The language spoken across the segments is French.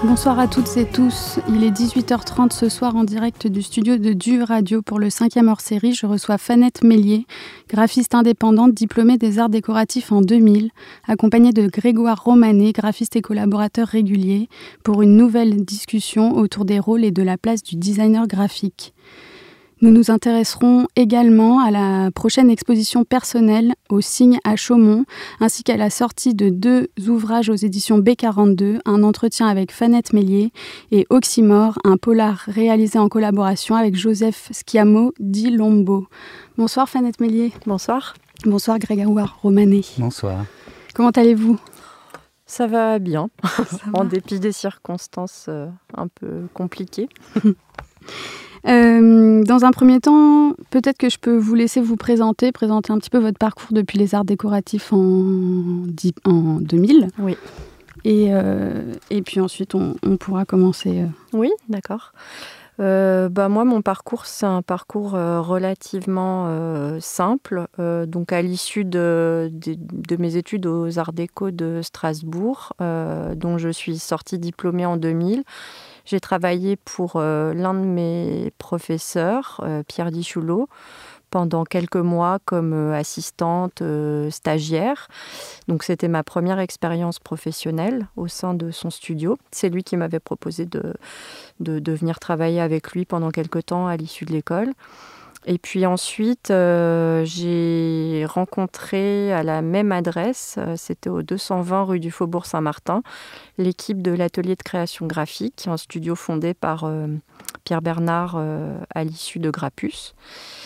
Bonsoir à toutes et tous. Il est 18h30 ce soir en direct du studio de Du Radio pour le 5e hors-série. Je reçois Fanette Mélier, graphiste indépendante diplômée des arts décoratifs en 2000, accompagnée de Grégoire Romanet, graphiste et collaborateur régulier, pour une nouvelle discussion autour des rôles et de la place du designer graphique. Nous nous intéresserons également à la prochaine exposition personnelle au Cygne à Chaumont, ainsi qu'à la sortie de 2 ouvrages aux éditions B42, un entretien avec Fanette Mélier et Oxymore, un polar réalisé en collaboration avec Joseph Schiamo di Lombo. Bonsoir Fanette Mélier. Bonsoir. Bonsoir Grégoire Romanet. Bonsoir. Comment allez-vous ? Ça va bien, en va. dépit des circonstances un peu compliquées. Dans un premier temps, peut-être que je peux vous laisser vous présenter un petit peu votre parcours depuis les arts décoratifs en 2000. Oui. Et puis ensuite, on pourra commencer. Oui, d'accord. Moi, mon parcours, c'est un parcours relativement simple. Donc, à l'issue de mes études aux Arts Déco de Strasbourg, dont je suis sortie diplômée en 2000, j'ai travaillé pour l'un de mes professeurs, Pierre Dichoulot, pendant quelques mois comme assistante stagiaire. Donc, c'était ma première expérience professionnelle au sein de son studio. C'est lui qui m'avait proposé de venir travailler avec lui pendant quelques temps à l'issue de l'école. Et puis ensuite, j'ai rencontré à la même adresse, c'était au 220 rue du Faubourg Saint-Martin, l'équipe de l'atelier de création graphique, un studio fondé par Pierre Bernard à l'issue de Grappus.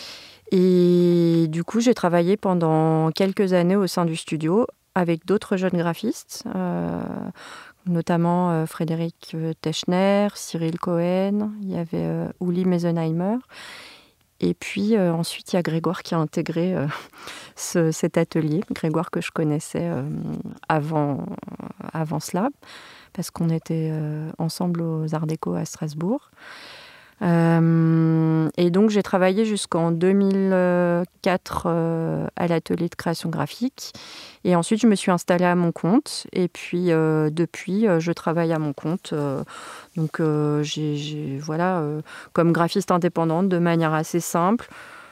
Et du coup, j'ai travaillé pendant quelques années au sein du studio avec d'autres jeunes graphistes, notamment Frédéric Techner, Cyril Cohen, il y avait Uli Meisenheimer. Et puis ensuite, il y a Grégoire qui a intégré cet atelier. Grégoire que je connaissais avant cela, parce qu'on était ensemble aux Arts Déco à Strasbourg. Et donc, j'ai travaillé jusqu'en 2004 à l'atelier de création graphique. Et ensuite, je me suis installée à mon compte. Et puis, depuis, je travaille à mon compte. Donc, comme graphiste indépendante, de manière assez simple.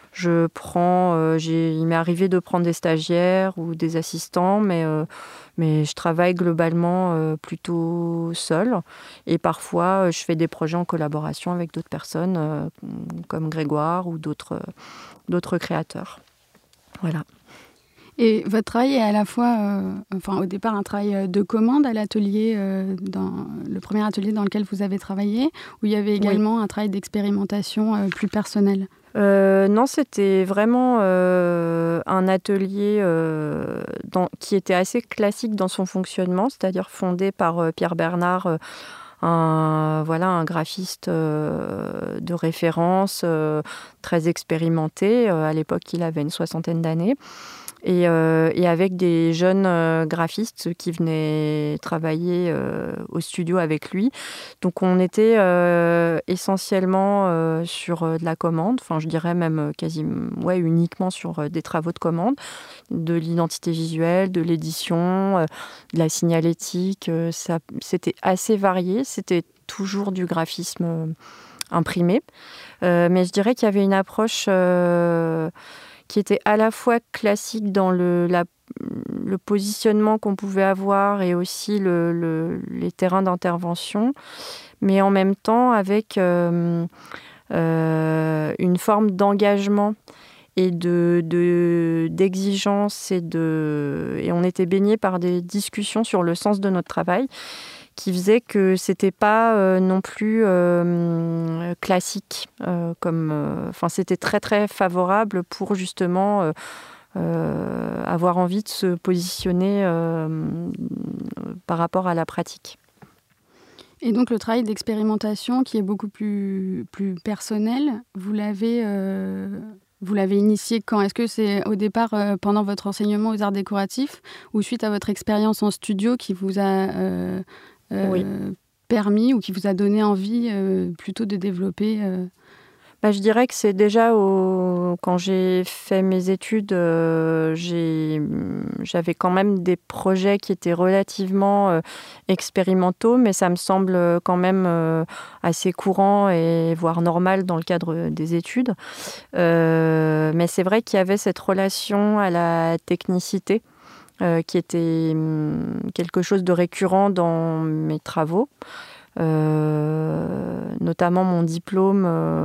Il m'est arrivé de prendre des stagiaires ou des assistants, mais je travaille globalement plutôt seule. Et parfois, je fais des projets en collaboration avec d'autres personnes, comme Grégoire ou d'autres créateurs. Voilà. Et votre travail est à la fois, au départ, un travail de commande à l'atelier, dans le premier atelier dans lequel vous avez travaillé, où il y avait également un travail d'expérimentation plus personnel. Non, c'était vraiment un atelier qui était assez classique dans son fonctionnement, c'est-à-dire fondé par Pierre Bernard, un graphiste de référence, très expérimenté. À l'époque, il avait une 60aine d'années. Et avec des jeunes graphistes qui venaient travailler au studio avec lui. Donc, on était essentiellement sur de la commande, enfin, je dirais même uniquement sur des travaux de commande, de l'identité visuelle, de l'édition, de la signalétique. C'était assez varié, c'était toujours du graphisme imprimé. Mais je dirais qu'il y avait une approche qui était à la fois classique dans le positionnement qu'on pouvait avoir et aussi les terrains d'intervention, mais en même temps avec une forme d'engagement et d'exigence et on était baigné par des discussions sur le sens de notre travail qui faisait que c'était pas non plus classique, c'était très très favorable pour justement avoir envie de se positionner par rapport à la pratique. Et donc le travail d'expérimentation qui est beaucoup plus personnel, vous l'avez initié quand ? Est-ce que c'est au départ pendant votre enseignement aux arts décoratifs ou suite à votre expérience en studio qui vous a permis ou qui vous a donné envie plutôt de développer Je dirais que c'est déjà quand j'ai fait mes études, j'avais quand même des projets qui étaient relativement expérimentaux, mais ça me semble quand même assez courant et voire normal dans le cadre des études. Mais c'est vrai qu'il y avait cette relation à la technicité qui était quelque chose de récurrent dans mes travaux. Notamment mon diplôme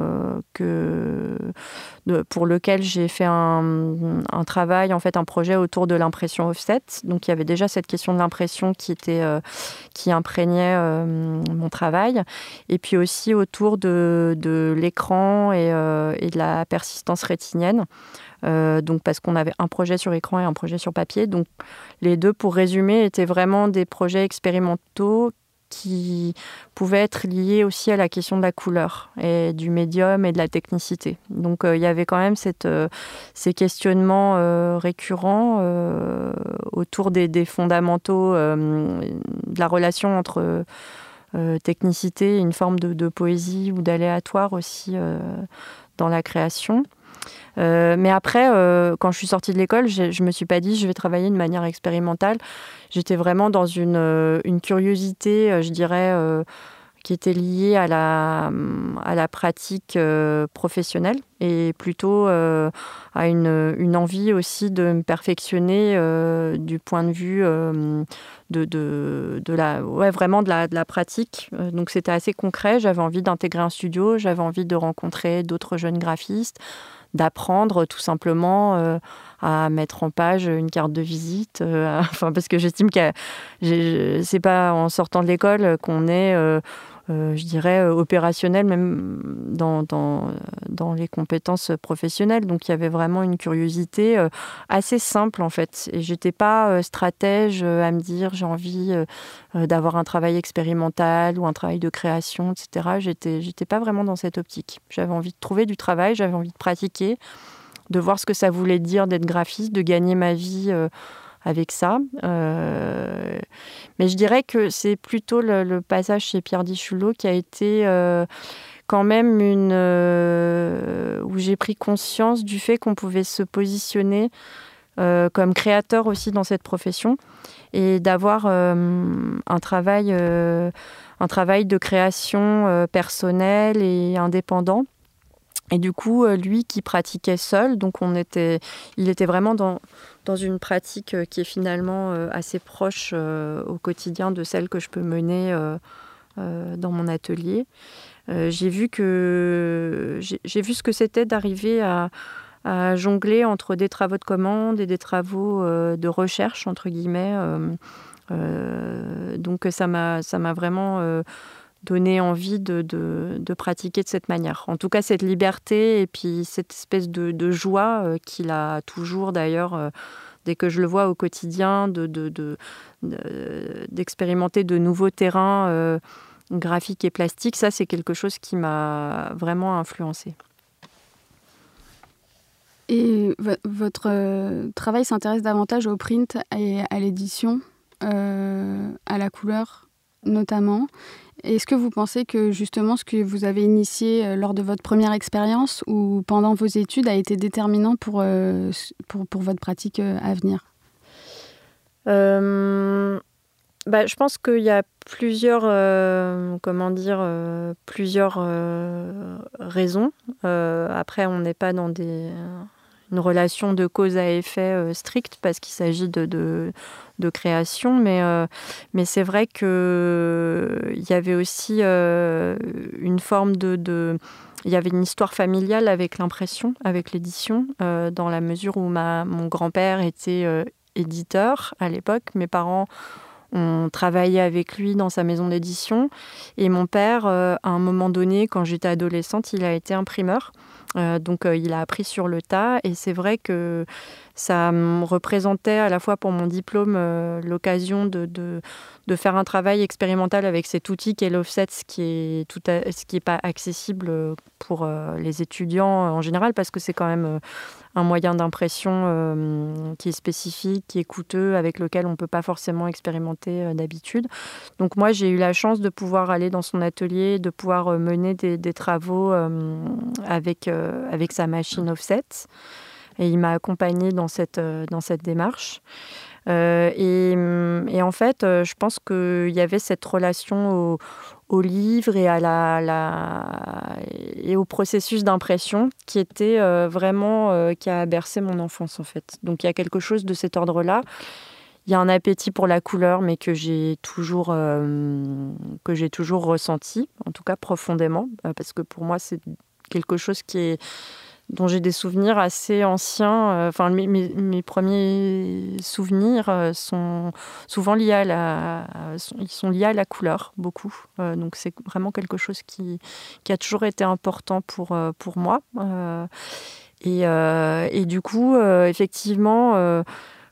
pour lequel j'ai fait un travail, en fait un projet autour de l'impression offset. Donc il y avait déjà cette question de l'impression qui imprégnait mon travail. Et puis aussi autour de l'écran et de la persistance rétinienne. Donc parce qu'on avait un projet sur écran et un projet sur papier. Donc les deux, pour résumer, étaient vraiment des projets expérimentaux qui pouvaient être liés aussi à la question de la couleur et du médium et de la technicité. Donc il y avait quand même ces questionnements récurrents autour des fondamentaux de la relation entre technicité et une forme de poésie ou d'aléatoire aussi dans la création. Mais après, quand je suis sortie de l'école, je me suis pas dit je vais travailler de manière expérimentale. J'étais vraiment dans une curiosité, je dirais, qui était liée à la pratique professionnelle et plutôt à une envie aussi de me perfectionner du point de vue vraiment de la pratique. Donc c'était assez concret. J'avais envie d'intégrer un studio, j'avais envie de rencontrer d'autres jeunes graphistes, d'apprendre tout simplement à mettre en page une carte de visite. Parce que j'estime que c'est pas en sortant de l'école qu'on est, je dirais, opérationnel, même dans les compétences professionnelles. Donc il y avait vraiment une curiosité assez simple en fait. Et j'étais pas stratège à me dire j'ai envie d'avoir un travail expérimental ou un travail de création, etc. J'étais pas vraiment dans cette optique. J'avais envie de trouver du travail, j'avais envie de pratiquer, de voir ce que ça voulait dire d'être graphiste, de gagner ma vie avec ça. Mais je dirais que c'est plutôt le passage chez Pierre Dichulot qui a été quand même où j'ai pris conscience du fait qu'on pouvait se positionner comme créateur aussi dans cette profession et d'avoir un travail de création personnelle et indépendant. Et du coup, lui qui pratiquait seul, donc il était vraiment dans une pratique qui est finalement assez proche au quotidien de celle que je peux mener dans mon atelier. J'ai vu ce que c'était d'arriver à jongler entre des travaux de commande et des travaux de recherche, entre guillemets. Donc ça m'a vraiment donné envie de pratiquer de cette manière. En tout cas, cette liberté et puis cette espèce de joie qu'il a toujours d'ailleurs, dès que je le vois au quotidien, d'expérimenter de nouveaux terrains graphiques et plastiques. Ça, c'est quelque chose qui m'a vraiment influencée. Et votre travail s'intéresse davantage au print et à l'édition, à la couleur notamment. Est-ce que vous pensez que justement ce que vous avez initié lors de votre première expérience ou pendant vos études a été déterminant pour votre pratique à venir ? Je pense qu'il y a plusieurs raisons. Après, on n'est pas dans une relation de cause à effet stricte parce qu'il s'agit de création, mais c'est vrai qu'il y avait aussi une forme il y avait une histoire familiale avec l'impression, avec l'édition, dans la mesure où mon grand-père était éditeur à l'époque. Mes parents ont travaillé avec lui dans sa maison d'édition. Et mon père, à un moment donné, quand j'étais adolescente, il a été imprimeur. Donc il a appris sur le tas. Et c'est vrai que ça me représentait à la fois pour mon diplôme l'occasion de faire un travail expérimental avec cet outil qu'est l'offset, ce qui est pas accessible pour les étudiants en général, parce que c'est quand même un moyen d'impression qui est spécifique, qui est coûteux, avec lequel on ne peut pas forcément expérimenter d'habitude. Donc moi, j'ai eu la chance de pouvoir aller dans son atelier, de pouvoir mener des travaux avec sa machine offset. Et il m'a accompagnée dans cette démarche. Et en fait, je pense qu'il y avait cette relation au livre et et au processus d'impression qui était vraiment qui a bercé mon enfance en fait. Donc il y a quelque chose de cet ordre-là. Il y a un appétit pour la couleur, mais que j'ai toujours ressenti, en tout cas profondément, parce que pour moi c'est quelque chose dont j'ai des souvenirs assez anciens. Enfin, mes premiers souvenirs sont souvent liés ils sont liés à la couleur, beaucoup. Donc, c'est vraiment quelque chose qui a toujours été important pour moi. Et du coup, effectivement,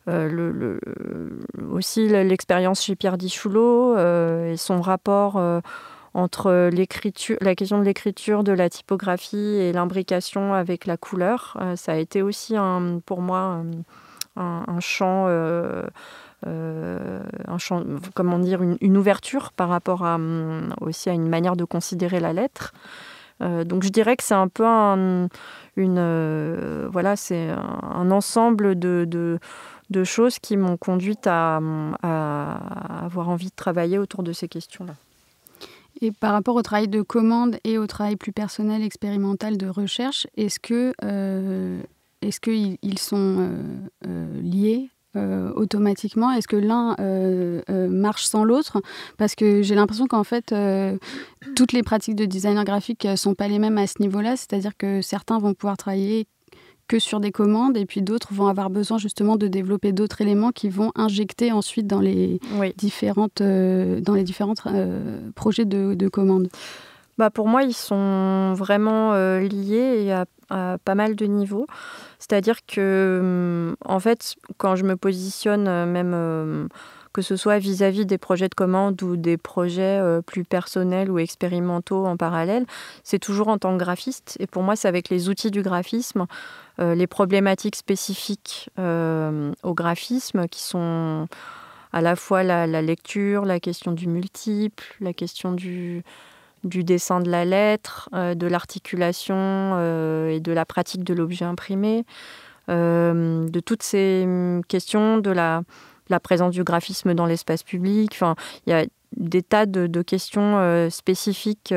aussi l'expérience chez Pierre Dichoulot et son rapport entre la question de l'écriture, de la typographie et l'imbrication avec la couleur. Ça a été aussi pour moi un champ, comment dire, une ouverture par rapport aussi à une manière de considérer la lettre. Donc je dirais que c'est un peu c'est un ensemble de choses qui m'ont conduite à avoir envie de travailler autour de ces questions-là. Et par rapport au travail de commande et au travail plus personnel, expérimental de recherche, est-ce qu'ils sont liés automatiquement? Est-ce que l'un marche sans l'autre? Parce que j'ai l'impression qu'en fait, toutes les pratiques de designer graphique ne sont pas les mêmes à ce niveau-là. C'est-à-dire que certains vont pouvoir travailler que sur des commandes, et puis d'autres vont avoir besoin justement de développer d'autres éléments qui vont injecter ensuite dans les différents projets de commandes. Pour moi, ils sont vraiment liés et à pas mal de niveaux. C'est-à-dire que, en fait, quand je me positionne, même que ce soit vis-à-vis des projets de commande ou des projets plus personnels ou expérimentaux en parallèle, c'est toujours en tant que graphiste. Et pour moi, c'est avec les outils du graphisme, les problématiques spécifiques au graphisme qui sont à la fois la lecture, la question du multiple, la question du dessin de la lettre, de l'articulation et de la pratique de l'objet imprimé, de toutes ces questions de la présence du graphisme dans l'espace public. Enfin, il y a des tas de questions spécifiques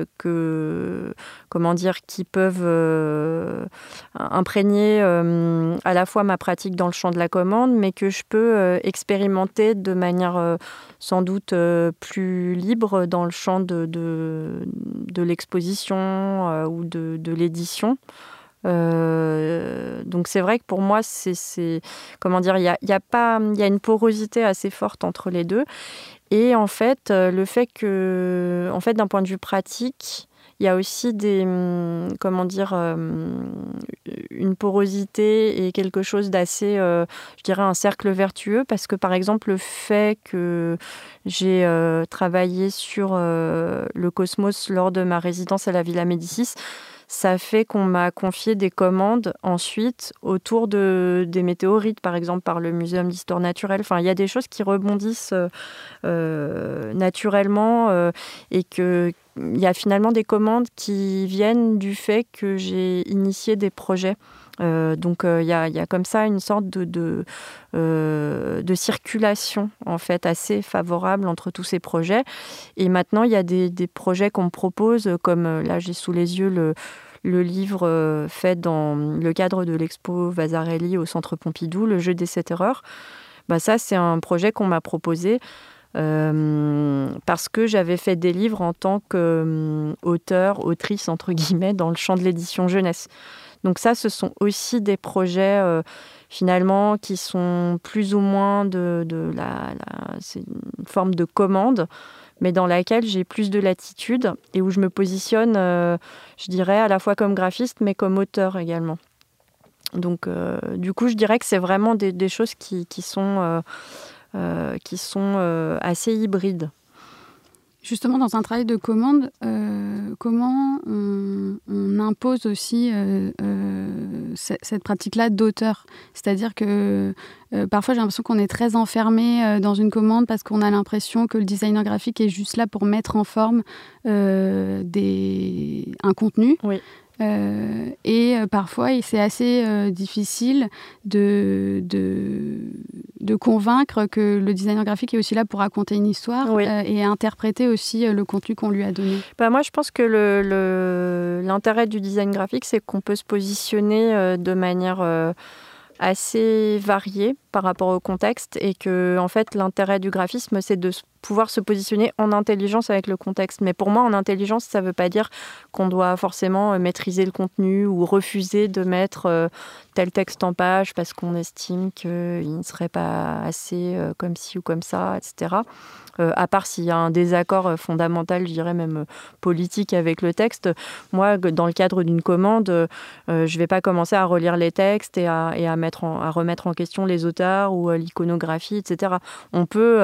qui peuvent imprégner à la fois ma pratique dans le champ de la commande, mais que je peux expérimenter de manière sans doute plus libre dans le champ de l'exposition ou de l'édition. Donc c'est vrai que pour moi, il y a une porosité assez forte entre les deux. Et en fait, le fait que, d'un point de vue pratique, il y a aussi une porosité et quelque chose d'assez, je dirais, un cercle vertueux, parce que par exemple, le fait que j'ai travaillé sur le cosmos lors de ma résidence à la Villa Médicis, ça fait qu'on m'a confié des commandes ensuite autour des météorites, par exemple, par le Muséum d'histoire naturelle. Enfin, il y a des choses qui rebondissent naturellement et qu'il y a finalement des commandes qui viennent du fait que j'ai initié des projets. Donc il y a comme ça une sorte de circulation en fait assez favorable entre tous ces projets. Et maintenant il y a des projets qu'on me propose, comme là j'ai sous les yeux le livre fait dans le cadre de l'expo Vasarely au Centre Pompidou, le jeu des 7 erreurs. Ça c'est un projet qu'on m'a proposé parce que j'avais fait des livres en tant qu'auteur, autrice entre guillemets dans le champ de l'édition jeunesse. Donc ça, ce sont aussi des projets finalement qui sont plus ou moins c'est une forme de commande, mais dans laquelle j'ai plus de latitude et où je me positionne, je dirais, à la fois comme graphiste, mais comme auteur également. Donc, du coup, je dirais que c'est vraiment des choses qui sont assez hybrides. Justement, dans un travail de commande, comment on impose aussi cette pratique-là d'auteur? C'est-à-dire que parfois, j'ai l'impression qu'on est très enfermé dans une commande parce qu'on a l'impression que le designer graphique est juste là pour mettre en forme un contenu. Oui. Parfois, c'est assez difficile de convaincre que le designer graphique est aussi là pour raconter une histoire, oui. Et interpréter aussi le contenu qu'on lui a donné. Moi, je pense que l'intérêt du design graphique, c'est qu'on peut se positionner de manière assez variée par rapport au contexte et que, en fait, l'intérêt du graphisme, c'est de pouvoir se positionner en intelligence avec le contexte. Mais pour moi, en intelligence, ça ne veut pas dire qu'on doit forcément maîtriser le contenu ou refuser de mettre tel texte en page parce qu'on estime qu'il ne serait pas assez comme ci ou comme ça, etc. À part s'il y a un désaccord fondamental, je dirais même politique avec le texte. Moi, dans le cadre d'une commande, je ne vais pas commencer à relire les textes et à remettre en question les auteurs ou l'iconographie, etc. On peut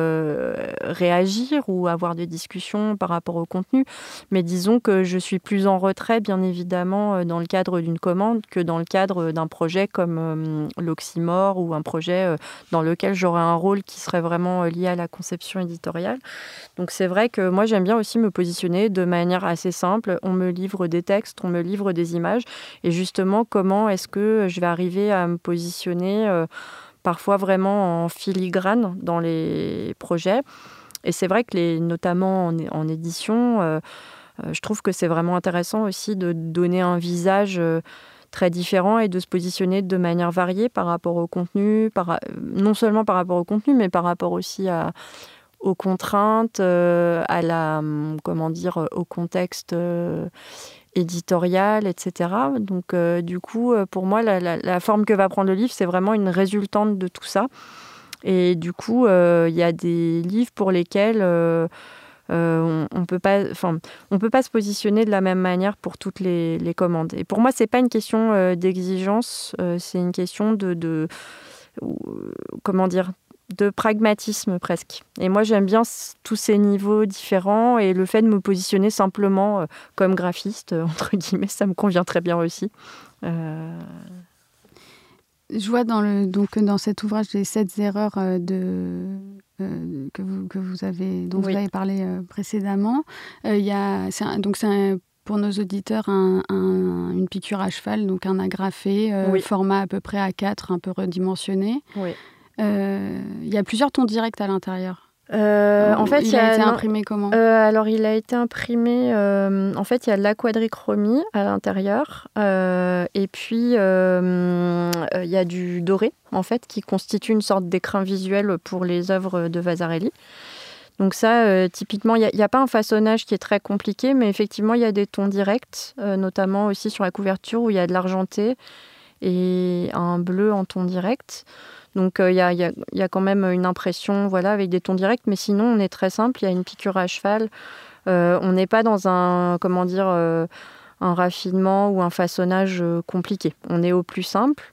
réagir ou avoir des discussions par rapport au contenu, mais disons que je suis plus en retrait, bien évidemment, dans le cadre d'une commande que dans le cadre d'un projet comme l'Oxymore ou un projet dans lequel j'aurais un rôle qui serait vraiment lié à la conception éditoriale. Donc c'est vrai que moi j'aime bien aussi me positionner de manière assez simple. On me livre des textes, on me livre des images et justement comment est-ce que je vais arriver à me positionner parfois vraiment en filigrane dans les projets. Et c'est vrai que notamment en édition, je trouve que c'est vraiment intéressant aussi de donner un visage très différent et de se positionner de manière variée par rapport au contenu, non seulement par rapport au contenu, mais par rapport aussi aux contraintes, au contexte éditorial, etc. Donc, du coup, pour moi, la forme que va prendre le livre, c'est vraiment une résultante de tout ça. Et du coup, il y a des livres pour lesquels on peut pas se positionner de la même manière pour toutes les commandes. Et pour moi, c'est pas une question d'exigence, c'est une question de pragmatisme presque. Et moi, j'aime bien tous ces niveaux différents et le fait de me positionner simplement comme graphiste, entre guillemets, ça me convient très bien aussi. Je vois dans cet ouvrage les 7 erreurs dont vous avez parlé précédemment. Pour nos auditeurs, une piqûre à cheval, donc un agrafé, format à peu près A4, un peu redimensionné. Oui. Il y a plusieurs tons directs à l'intérieur. En fait, il a été imprimé comment ? Alors, il a été imprimé... en fait, il y a de la quadrichromie à l'intérieur. Et puis, il y a du doré, en fait, qui constitue une sorte d'écrin visuel pour les œuvres de Vasarely. Donc ça, typiquement, il n'y a pas un façonnage qui est très compliqué, mais effectivement, il y a des tons directs, notamment aussi sur la couverture où il y a de l'argenté et un bleu en ton direct. Donc, il y a quand même une impression avec des tons directs, mais sinon, on est très simple. Il y a une piqûre à cheval. On n'est pas dans un raffinement ou un façonnage compliqué. On est au plus simple.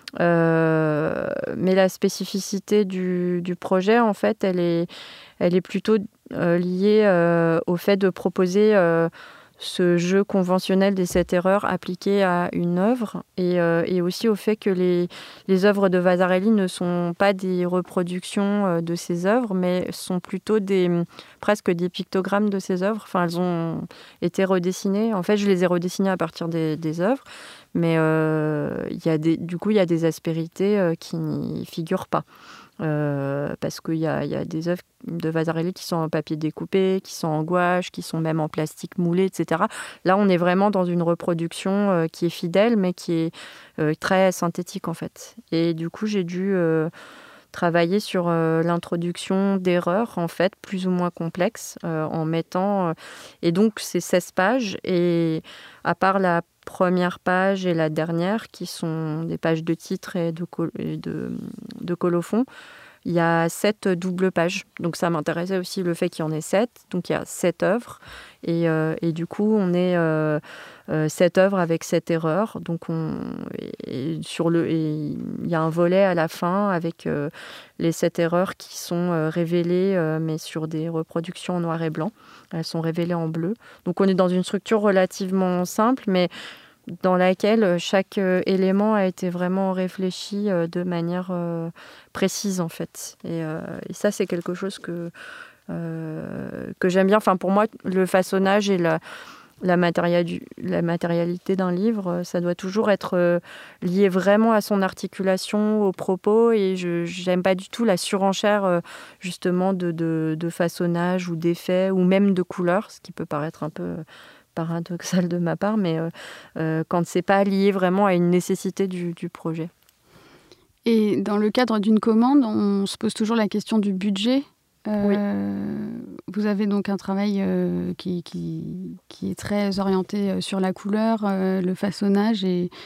Mais la spécificité du projet, en fait, elle est plutôt liée au fait de proposer ce jeu conventionnel des 7 erreurs appliqué à une œuvre et aussi au fait que les œuvres de Vasarely ne sont pas des reproductions de ses œuvres, mais sont plutôt presque des pictogrammes de ses œuvres. Enfin, elles ont été redessinées. En fait, je les ai redessinées à partir des œuvres, mais il y a des aspérités qui n'y figurent pas. Parce qu'il y a des œuvres de Vasarely qui sont en papier découpé, qui sont en gouache, qui sont même en plastique moulé, etc. Là, on est vraiment dans une reproduction qui est fidèle, mais qui est très synthétique, en fait. Et du coup, j'ai dû travailler sur l'introduction d'erreurs, en fait, plus ou moins complexes, en mettant... et donc, c'est 16 pages, et à part la première page et la dernière, qui sont des pages de titre et de colophon, il y a 7 doubles pages. Donc ça m'intéressait aussi le fait qu'il y en ait 7. Donc il y a 7 œuvres. Et du coup, on est 7 œuvres avec 7 erreurs. Donc il y a un volet à la fin avec les 7 erreurs qui sont révélées, mais sur des reproductions en noir et blanc. Elles sont révélées en bleu. Donc on est dans une structure relativement simple, mais dans laquelle chaque élément a été vraiment réfléchi de manière précise, en fait. Et ça, c'est quelque chose que j'aime bien. Enfin, pour moi, le façonnage et la matérialité d'un livre, ça doit toujours être lié vraiment à son articulation, aux propos. Et je n'aime pas du tout la surenchère, justement, de façonnage ou d'effets, ou même de couleurs, ce qui peut paraître un peu paradoxal de ma part, mais quand c'est pas lié vraiment à une nécessité du projet. Et dans le cadre d'une commande, on se pose toujours la question du budget. Oui. Vous avez donc un travail qui est très orienté sur la couleur, le façonnage,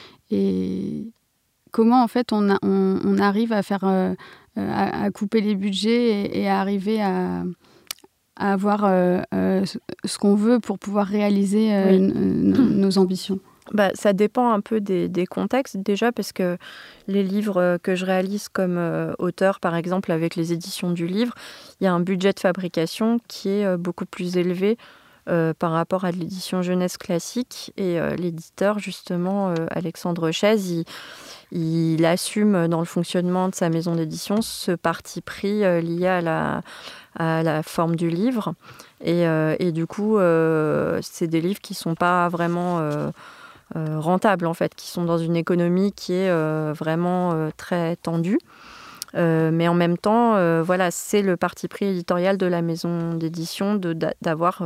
et comment en fait on arrive à faire à couper les budgets et à arriver à avoir ce qu'on veut pour pouvoir réaliser nos ambitions. Ça dépend un peu des contextes déjà, parce que les livres que je réalise comme auteur, par exemple avec les éditions du livre, il y a un budget de fabrication qui est beaucoup plus élevé par rapport à de l'édition jeunesse classique. Et l'éditeur, justement, Alexandre Chaise, il assume dans le fonctionnement de sa maison d'édition ce parti pris lié à la forme du livre. Et du coup, c'est des livres qui ne sont pas vraiment rentables, en fait, qui sont dans une économie qui est vraiment très tendue. Mais en même temps, voilà, c'est le parti pris éditorial de la maison d'édition d'avoir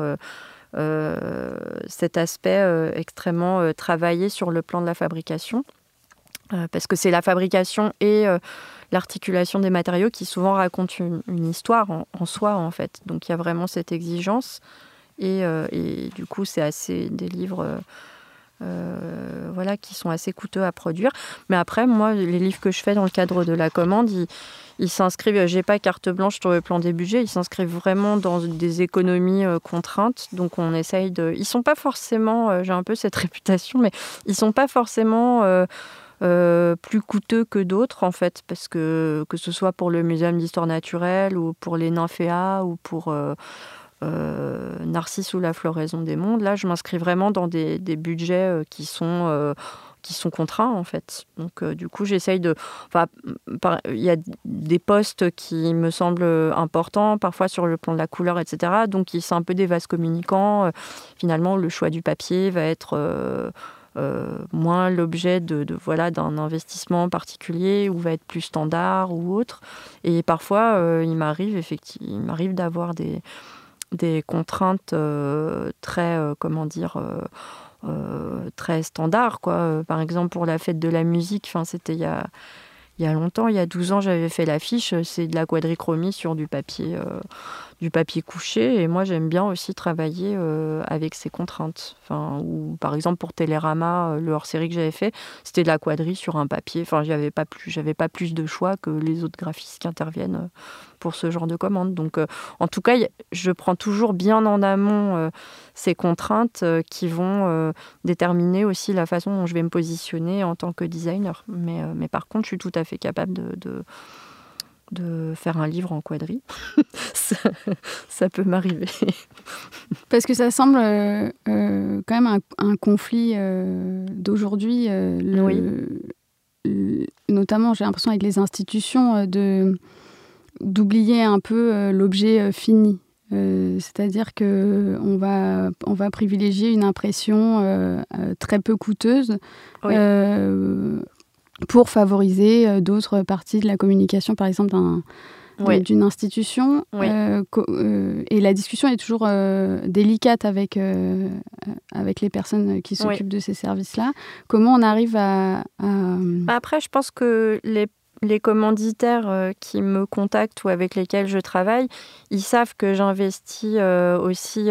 cet aspect extrêmement travaillé sur le plan de la fabrication. Parce que c'est la fabrication et l'articulation des matériaux qui souvent racontent une histoire en soi, en fait. Donc il y a vraiment cette exigence. Et du coup, c'est assez des livres qui sont assez coûteux à produire. Mais après, moi, les livres que je fais dans le cadre de la commande, ils s'inscrivent, j'ai pas carte blanche sur le plan des budgets, ils s'inscrivent vraiment dans des économies contraintes. Donc on essaye de... Ils sont pas forcément, j'ai un peu cette réputation, mais ils sont pas forcément... plus coûteux que d'autres, en fait, parce que ce soit pour le Muséum d'histoire naturelle ou pour les Nymphéas ou pour Narcisse ou la floraison des mondes, là je m'inscris vraiment dans des budgets qui sont contraints, en fait. Donc du coup j'essaye de... il y a des postes qui me semblent importants, parfois sur le plan de la couleur, etc. Donc c'est un peu des vases communicants. Finalement, le choix du papier va être... moins l'objet d'un investissement particulier, ou va être plus standard ou autre. Et parfois, il m'arrive d'avoir des contraintes très, très standards, quoi. Par exemple, pour la fête de la musique, c'était il y a longtemps, il y a 12 ans, j'avais fait l'affiche. C'est de la quadrichromie sur du papier couché. Et moi, j'aime bien aussi travailler avec ces contraintes. Ou par exemple, pour Télérama, le hors-série que j'avais fait, c'était de la quadri sur un papier. J'avais pas plus de choix que les autres graphistes qui interviennent pour ce genre de commande. Donc, en tout cas, je prends toujours bien en amont ces contraintes qui vont déterminer aussi la façon dont je vais me positionner en tant que designer. Mais par contre, je suis tout à fait capable de faire un livre en quadri. ça peut m'arriver. Parce que ça semble quand même un conflit d'aujourd'hui. Oui. Notamment, j'ai l'impression, avec les institutions, d'oublier un peu l'objet fini. C'est-à-dire qu'on va privilégier une impression très peu coûteuse. Oui. Pour favoriser d'autres parties de la communication, par exemple, d'une institution. Oui. Et la discussion est toujours délicate avec les personnes qui s'occupent de ces services-là. Comment on arrive à... Après, je pense que les commanditaires qui me contactent ou avec lesquels je travaille, ils savent que j'investis aussi...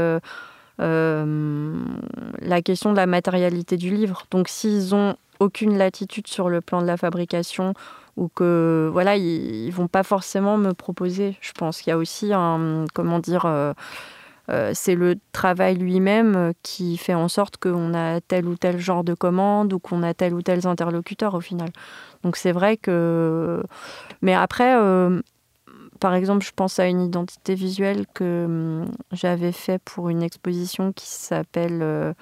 la question de la matérialité du livre. Donc s'ils ont aucune latitude sur le plan de la fabrication ou que voilà, ils vont pas forcément me proposer. Je pense qu'il y a aussi c'est le travail lui-même qui fait en sorte qu'on a tel ou tel genre de commande ou qu'on a tel ou tel interlocuteur au final. Donc c'est vrai que... Mais après, par exemple, je pense à une identité visuelle que j'avais fait pour une exposition qui s'appelait,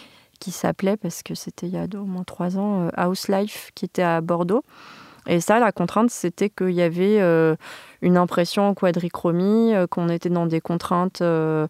parce que c'était il y a au moins 3 ans, House Life, qui était à Bordeaux. Et ça, la contrainte, c'était qu'il y avait une impression en quadrichromie, qu'on était dans des contraintes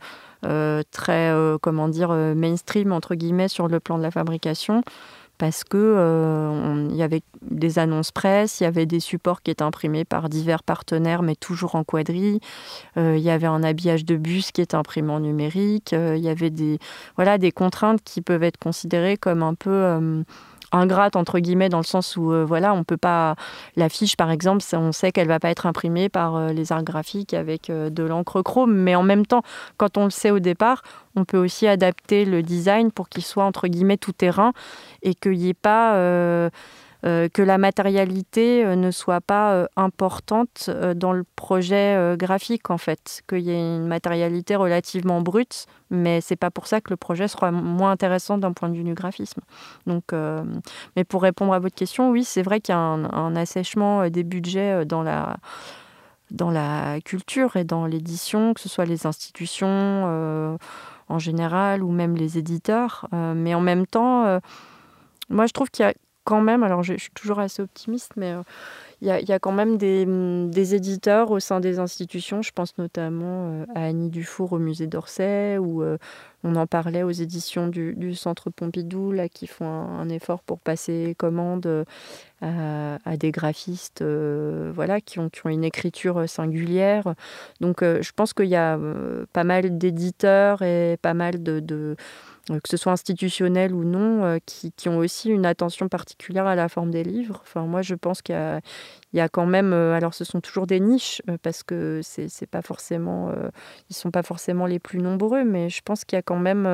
très, mainstream, entre guillemets, sur le plan de la fabrication, parce que il y avait des annonces presse, il y avait des supports qui étaient imprimés par divers partenaires, mais toujours en quadri. Il y avait un habillage de bus qui était imprimé en numérique. Il y avait des contraintes qui peuvent être considérées comme un peu... ingrate entre guillemets, dans le sens où on peut pas, l'affiche par exemple, on sait qu'elle va pas être imprimée par les arts graphiques avec de l'encre chrome, mais en même temps, quand on le sait au départ, on peut aussi adapter le design pour qu'il soit entre guillemets tout terrain et qu'il y ait pas que la matérialité ne soit pas importante dans le projet graphique, en fait. Qu'il y ait une matérialité relativement brute, mais c'est pas pour ça que le projet sera moins intéressant d'un point de vue du graphisme. Donc, mais pour répondre à votre question, oui, c'est vrai qu'il y a un assèchement des budgets dans la culture et dans l'édition, que ce soit les institutions en général ou même les éditeurs. Mais en même temps, moi, je trouve qu'il y a quand même, alors je suis toujours assez optimiste, mais il y a quand même des éditeurs au sein des institutions. Je pense notamment à Annie Dufour au musée d'Orsay, ou on en parlait aux éditions du Centre Pompidou, là, qui font un effort pour passer commande à des graphistes qui ont une écriture singulière. Donc je pense qu'il y a pas mal d'éditeurs et pas mal que ce soit institutionnel ou non, qui ont aussi une attention particulière à la forme des livres. Enfin, moi, je pense qu'il y a quand même... alors, ce sont toujours des niches, parce que c'est pas forcément... ils sont pas forcément les plus nombreux, mais je pense qu'il y a quand même...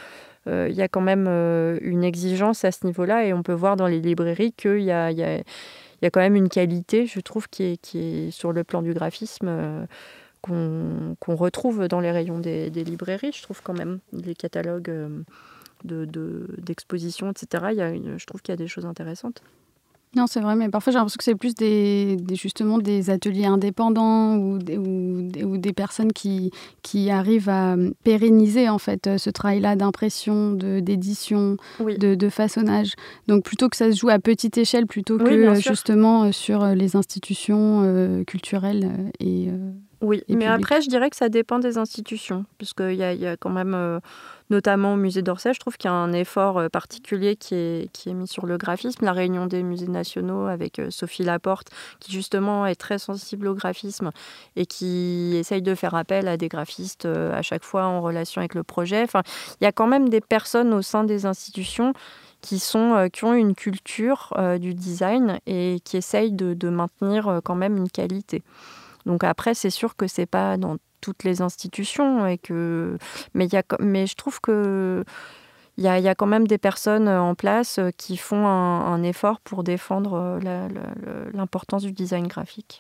une exigence à ce niveau-là, et on peut voir dans les librairies qu'il y a quand même une qualité, je trouve, qui est sur le plan du graphisme, qu'on retrouve dans les rayons des librairies. Je trouve quand même les catalogues d'expositions, etc. Je trouve qu'il y a des choses intéressantes. Non, c'est vrai, mais parfois j'ai l'impression que c'est plus justement des ateliers indépendants ou des personnes qui arrivent à pérenniser en fait ce travail-là d'impression, d'édition, oui. de façonnage. Donc plutôt que ça se joue à petite échelle, plutôt que justement sur les institutions culturelles oui, mais après, je dirais que ça dépend des institutions, puisqu'il y a quand même, notamment au musée d'Orsay, je trouve qu'il y a un effort particulier qui est mis sur le graphisme. La réunion des musées nationaux avec Sophie Laporte, qui justement est très sensible au graphisme et qui essaye de faire appel à des graphistes à chaque fois en relation avec le projet. Enfin, il y a quand même des personnes au sein des institutions qui ont une culture du design et qui essayent de maintenir quand même une qualité. Donc après, c'est sûr que c'est pas dans toutes les institutions, mais je trouve que il y a quand même des personnes en place qui font un effort pour défendre l'importance du design graphique.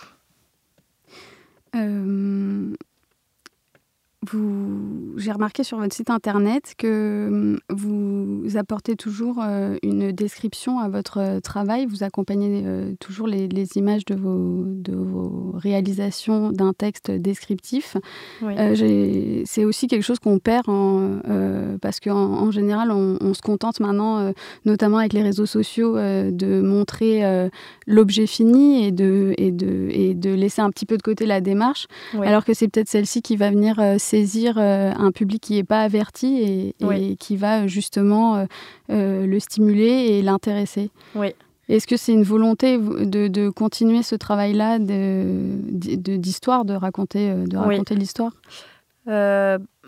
J'ai remarqué sur votre site internet que vous apportez toujours une description à votre travail. Vous accompagnez toujours les images de vos réalisations d'un texte descriptif. Oui. C'est aussi quelque chose qu'on perd parce qu'en général, on se contente maintenant, notamment avec les réseaux sociaux, de montrer l'objet fini et de laisser un petit peu de côté la démarche, oui. Alors que c'est peut-être celle-ci qui va venir saisir un public qui n'est pas averti et qui va justement le stimuler et l'intéresser. Oui. Est-ce que c'est une volonté de continuer ce travail-là d'histoire, de raconter l'histoire ?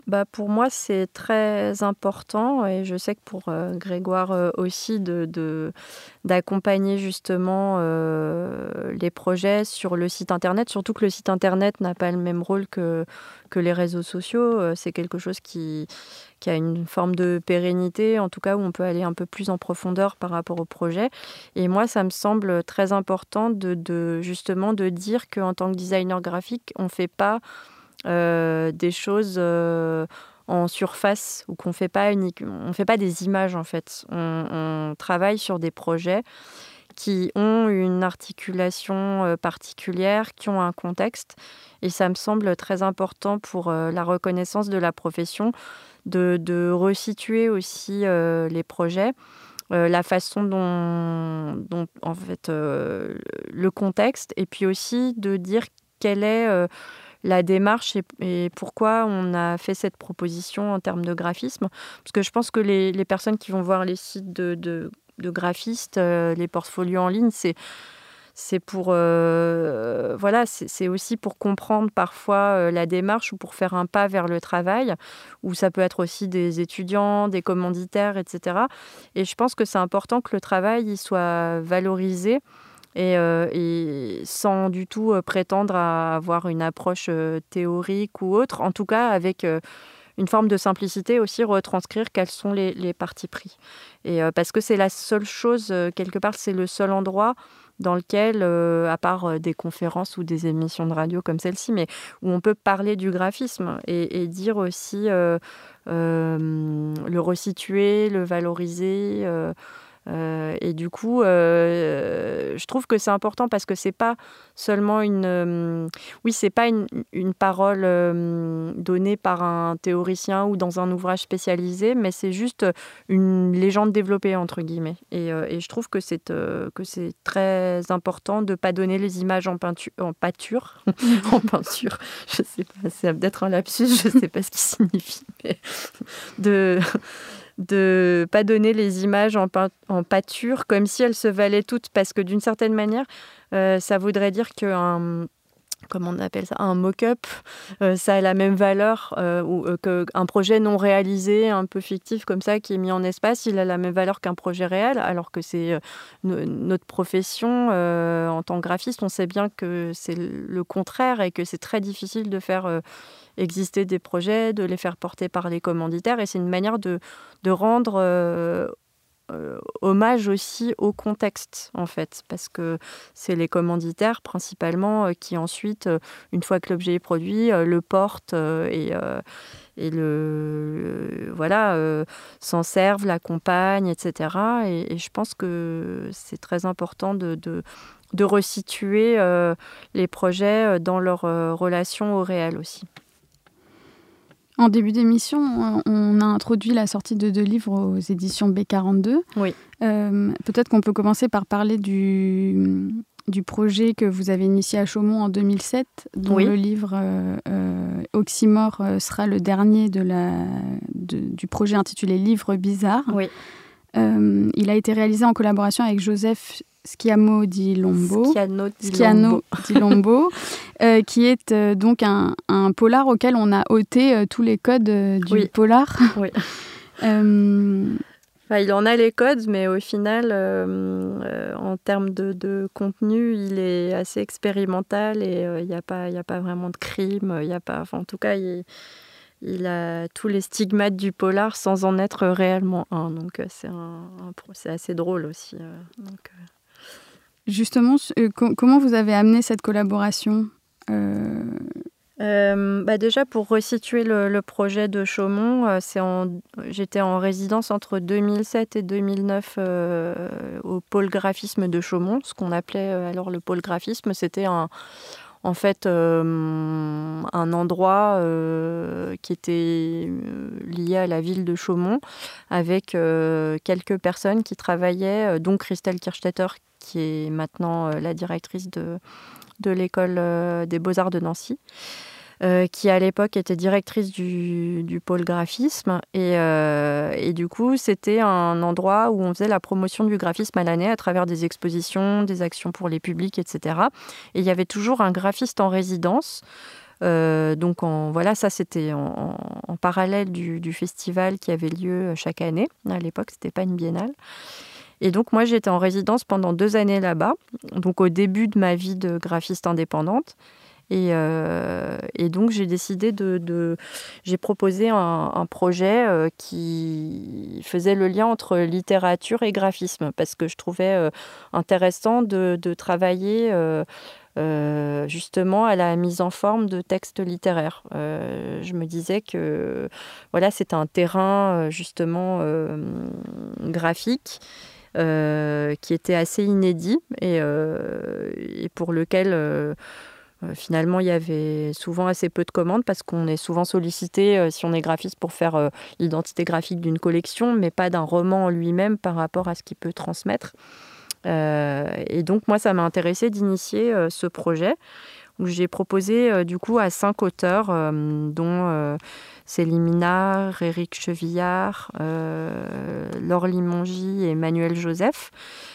Pour moi, c'est très important et je sais que pour Grégoire aussi d'accompagner justement les projets sur le site internet, surtout que le site internet n'a pas le même rôle que les réseaux sociaux. C'est quelque chose qui a une forme de pérennité, en tout cas où on peut aller un peu plus en profondeur par rapport au projet. Et moi, ça me semble très important justement de dire qu'en tant que designer graphique, on ne fait pas des choses en surface ou qu'on fait pas on fait pas des images en fait. On travaille sur des projets qui ont une articulation particulière, qui ont un contexte. Et ça me semble très important pour la reconnaissance de la profession de resituer aussi les projets. La façon dont en fait, le contexte, et puis aussi de dire quelle est la démarche et pourquoi on a fait cette proposition en termes de graphisme. Parce que je pense que les personnes qui vont voir les sites de graphistes, les portfolios en ligne, c'est pour voilà, c'est aussi pour comprendre parfois la démarche ou pour faire un pas vers le travail, ou ça peut être aussi des étudiants, des commanditaires, etc. Et je pense que c'est important que le travail il soit valorisé et sans du tout prétendre à avoir une approche théorique ou autre, en tout cas avec une forme de simplicité aussi, retranscrire quels sont les partis pris. Et parce que c'est la seule chose, quelque part, c'est le seul endroit dans lequel, à part des conférences ou des émissions de radio comme celle-ci, mais où on peut parler du graphisme et dire aussi le resituer, le valoriser. Et du coup, je trouve que c'est important parce que c'est pas seulement c'est pas une parole donnée par un théoricien ou dans un ouvrage spécialisé, mais c'est juste une légende développée entre guillemets. Et je trouve que c'est très important de pas donner les images en peinture, en pâture. Je sais pas, c'est peut-être un lapsus, je sais pas ce qu'il signifie, mais de pas donner les images en pâture comme si elles se valaient toutes, parce que d'une certaine manière, ça voudrait dire comment on appelle ça, un mock-up, ça a la même valeur qu'un projet non réalisé, un peu fictif comme ça, qui est mis en espace, il a la même valeur qu'un projet réel, alors que c'est notre profession en tant que graphiste, on sait bien que c'est le contraire et que c'est très difficile de faire exister des projets, de les faire porter par les commanditaires, et c'est une manière de rendre hommage aussi au contexte, en fait, parce que c'est les commanditaires principalement qui ensuite, une fois que l'objet est produit, le portent et s'en servent, l'accompagnent, etc. Et je pense que c'est très important de resituer les projets dans leur relation au réel aussi. En début d'émission, on a introduit la sortie de 2 livres aux éditions B42. Oui. Peut-être qu'on peut commencer par parler du projet que vous avez initié à Chaumont en 2007, dont le livre Oxymore sera le dernier du projet intitulé Livres bizarres. Oui. Il a été réalisé en collaboration avec Joseph Schiano di Lombo, qui est donc un polar auquel on a ôté tous les codes du polar. Oui. Il en a les codes, mais au final, en termes de contenu, il est assez expérimental et il n'y a pas vraiment de crime. En tout cas, il a tous les stigmates du polar sans en être réellement un. Donc, c'est assez drôle aussi. Justement, comment vous avez amené cette collaboration Déjà, pour resituer le projet de Chaumont, j'étais en résidence entre 2007 et 2009 au pôle graphisme de Chaumont. Ce qu'on appelait alors le pôle graphisme, c'était un endroit qui était lié à la ville de Chaumont, avec quelques personnes qui travaillaient, dont Christelle Kirchstetter, qui est maintenant la directrice de l'école des Beaux-Arts de Nancy, qui à l'époque était directrice du pôle graphisme. Et du coup, c'était un endroit où on faisait la promotion du graphisme à l'année à travers des expositions, des actions pour les publics, etc. Et il y avait toujours un graphiste en résidence Donc ça c'était en parallèle du festival qui avait lieu chaque année. À l'époque, c'était pas une biennale. Et donc moi j'étais en résidence pendant 2 années là-bas, donc au début de ma vie de graphiste indépendante. Et donc j'ai décidé j'ai proposé un projet qui faisait le lien entre littérature et graphisme, parce que je trouvais intéressant de travailler justement à la mise en forme de textes littéraires. Je me disais que c'était un terrain justement graphique qui était assez inédit et pour lequel finalement il y avait souvent assez peu de commandes, parce qu'on est souvent sollicité si on est graphiste pour faire l'identité graphique d'une collection, mais pas d'un roman en lui-même par rapport à ce qu'il peut transmettre. Et donc moi ça m'a intéressé d'initier ce projet où j'ai proposé du coup à 5 auteurs dont Céline Minard, Éric Chevillard, Laure Limongi et Emmanuel Joseph,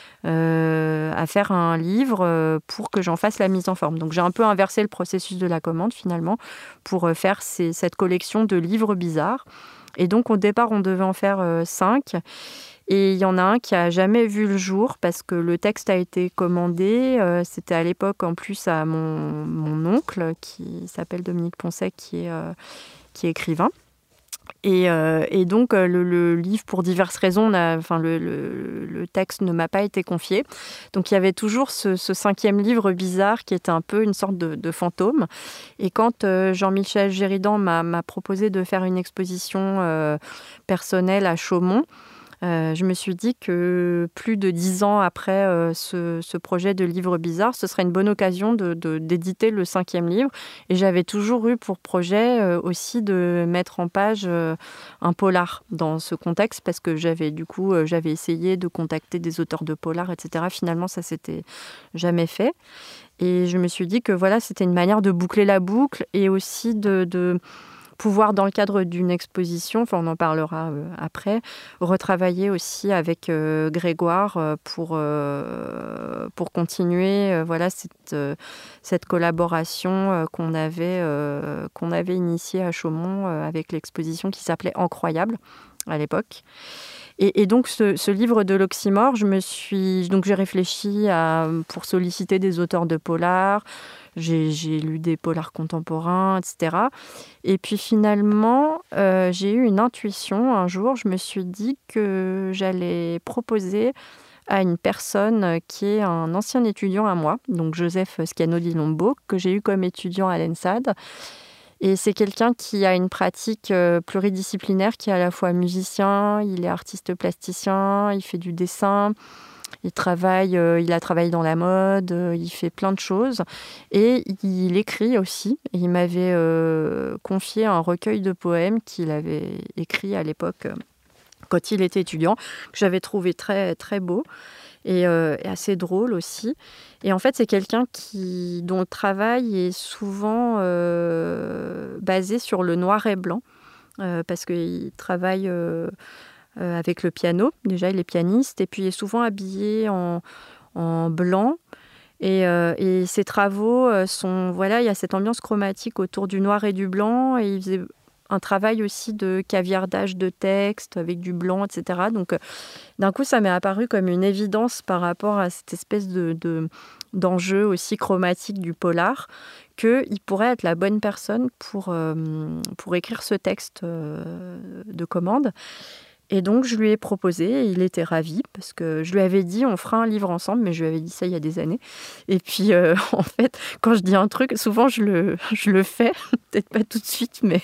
à faire un livre pour que j'en fasse la mise en forme. Donc j'ai un peu inversé le processus de la commande finalement pour faire cette collection de livres bizarres. Et donc au départ on devait en faire 5. Et il y en a un qui n'a jamais vu le jour parce que le texte a été commandé. C'était à l'époque en plus à mon oncle qui s'appelle Dominique Poncet, qui est écrivain. Et donc le livre, pour diverses raisons, le texte ne m'a pas été confié. Donc il y avait toujours ce 5e livre bizarre qui était un peu une sorte de fantôme. Et quand Jean-Michel Géridan m'a proposé de faire une exposition personnelle à Chaumont, je me suis dit que plus de 10 ans après ce projet de livre bizarre, ce serait une bonne occasion d'éditer le 5e livre. Et j'avais toujours eu pour projet aussi de mettre en page un polar dans ce contexte, parce que j'avais essayé de contacter des auteurs de polar, etc. Finalement, ça s'était jamais fait. Et je me suis dit que c'était une manière de boucler la boucle et aussi de pouvoir, dans le cadre d'une exposition, on en parlera après, retravailler aussi avec Grégoire pour continuer cette collaboration qu'on avait initiée à Chaumont avec l'exposition qui s'appelait Incroyable à l'époque. Et donc ce livre de l'oxymore, j'ai réfléchi pour solliciter des auteurs de polar. J'ai lu des polars contemporains, etc. Et puis finalement, j'ai eu une intuition. Un jour, je me suis dit que j'allais proposer à une personne qui est un ancien étudiant à moi, donc Joseph Schiano-Di-Lombo, que j'ai eu comme étudiant à l'ENSAD. Et c'est quelqu'un qui a une pratique pluridisciplinaire, qui est à la fois musicien, il est artiste plasticien, il fait du dessin. Il a travaillé dans la mode, il fait plein de choses. Et il écrit aussi. Et il m'avait confié un recueil de poèmes qu'il avait écrit à l'époque, quand il était étudiant, que j'avais trouvé très, très beau et assez drôle aussi. Et en fait, c'est quelqu'un dont le travail est souvent basé sur le noir et blanc, parce qu'il travaille avec le piano. Déjà, il est pianiste et puis il est souvent habillé en blanc. Et ses travaux sont... il y a cette ambiance chromatique autour du noir et du blanc. Et il faisait un travail aussi de caviardage de texte avec du blanc, etc. Donc, d'un coup, ça m'est apparu comme une évidence par rapport à cette espèce d'enjeu aussi chromatique du polar, qu'il pourrait être la bonne personne pour écrire ce texte de commande. Et donc, je lui ai proposé et il était ravi, parce que je lui avais dit on fera un livre ensemble, mais je lui avais dit ça il y a des années. Et puis, en fait, quand je dis un truc, souvent je le fais, peut-être pas tout de suite, mais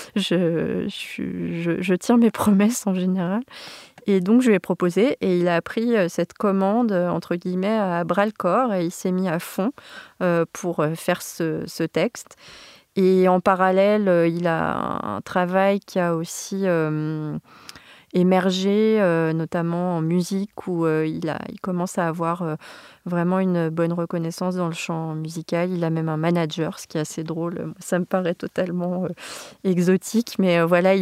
je tiens mes promesses en général. Et donc, je lui ai proposé et il a pris cette commande, entre guillemets, à bras-le-corps et il s'est mis à fond pour faire ce texte. Et en parallèle, il a un travail qui a aussi... émergé, notamment en musique, où il commence à avoir vraiment une bonne reconnaissance dans le champ musical. Il a même un manager, ce qui est assez drôle. Ça me paraît totalement exotique, mais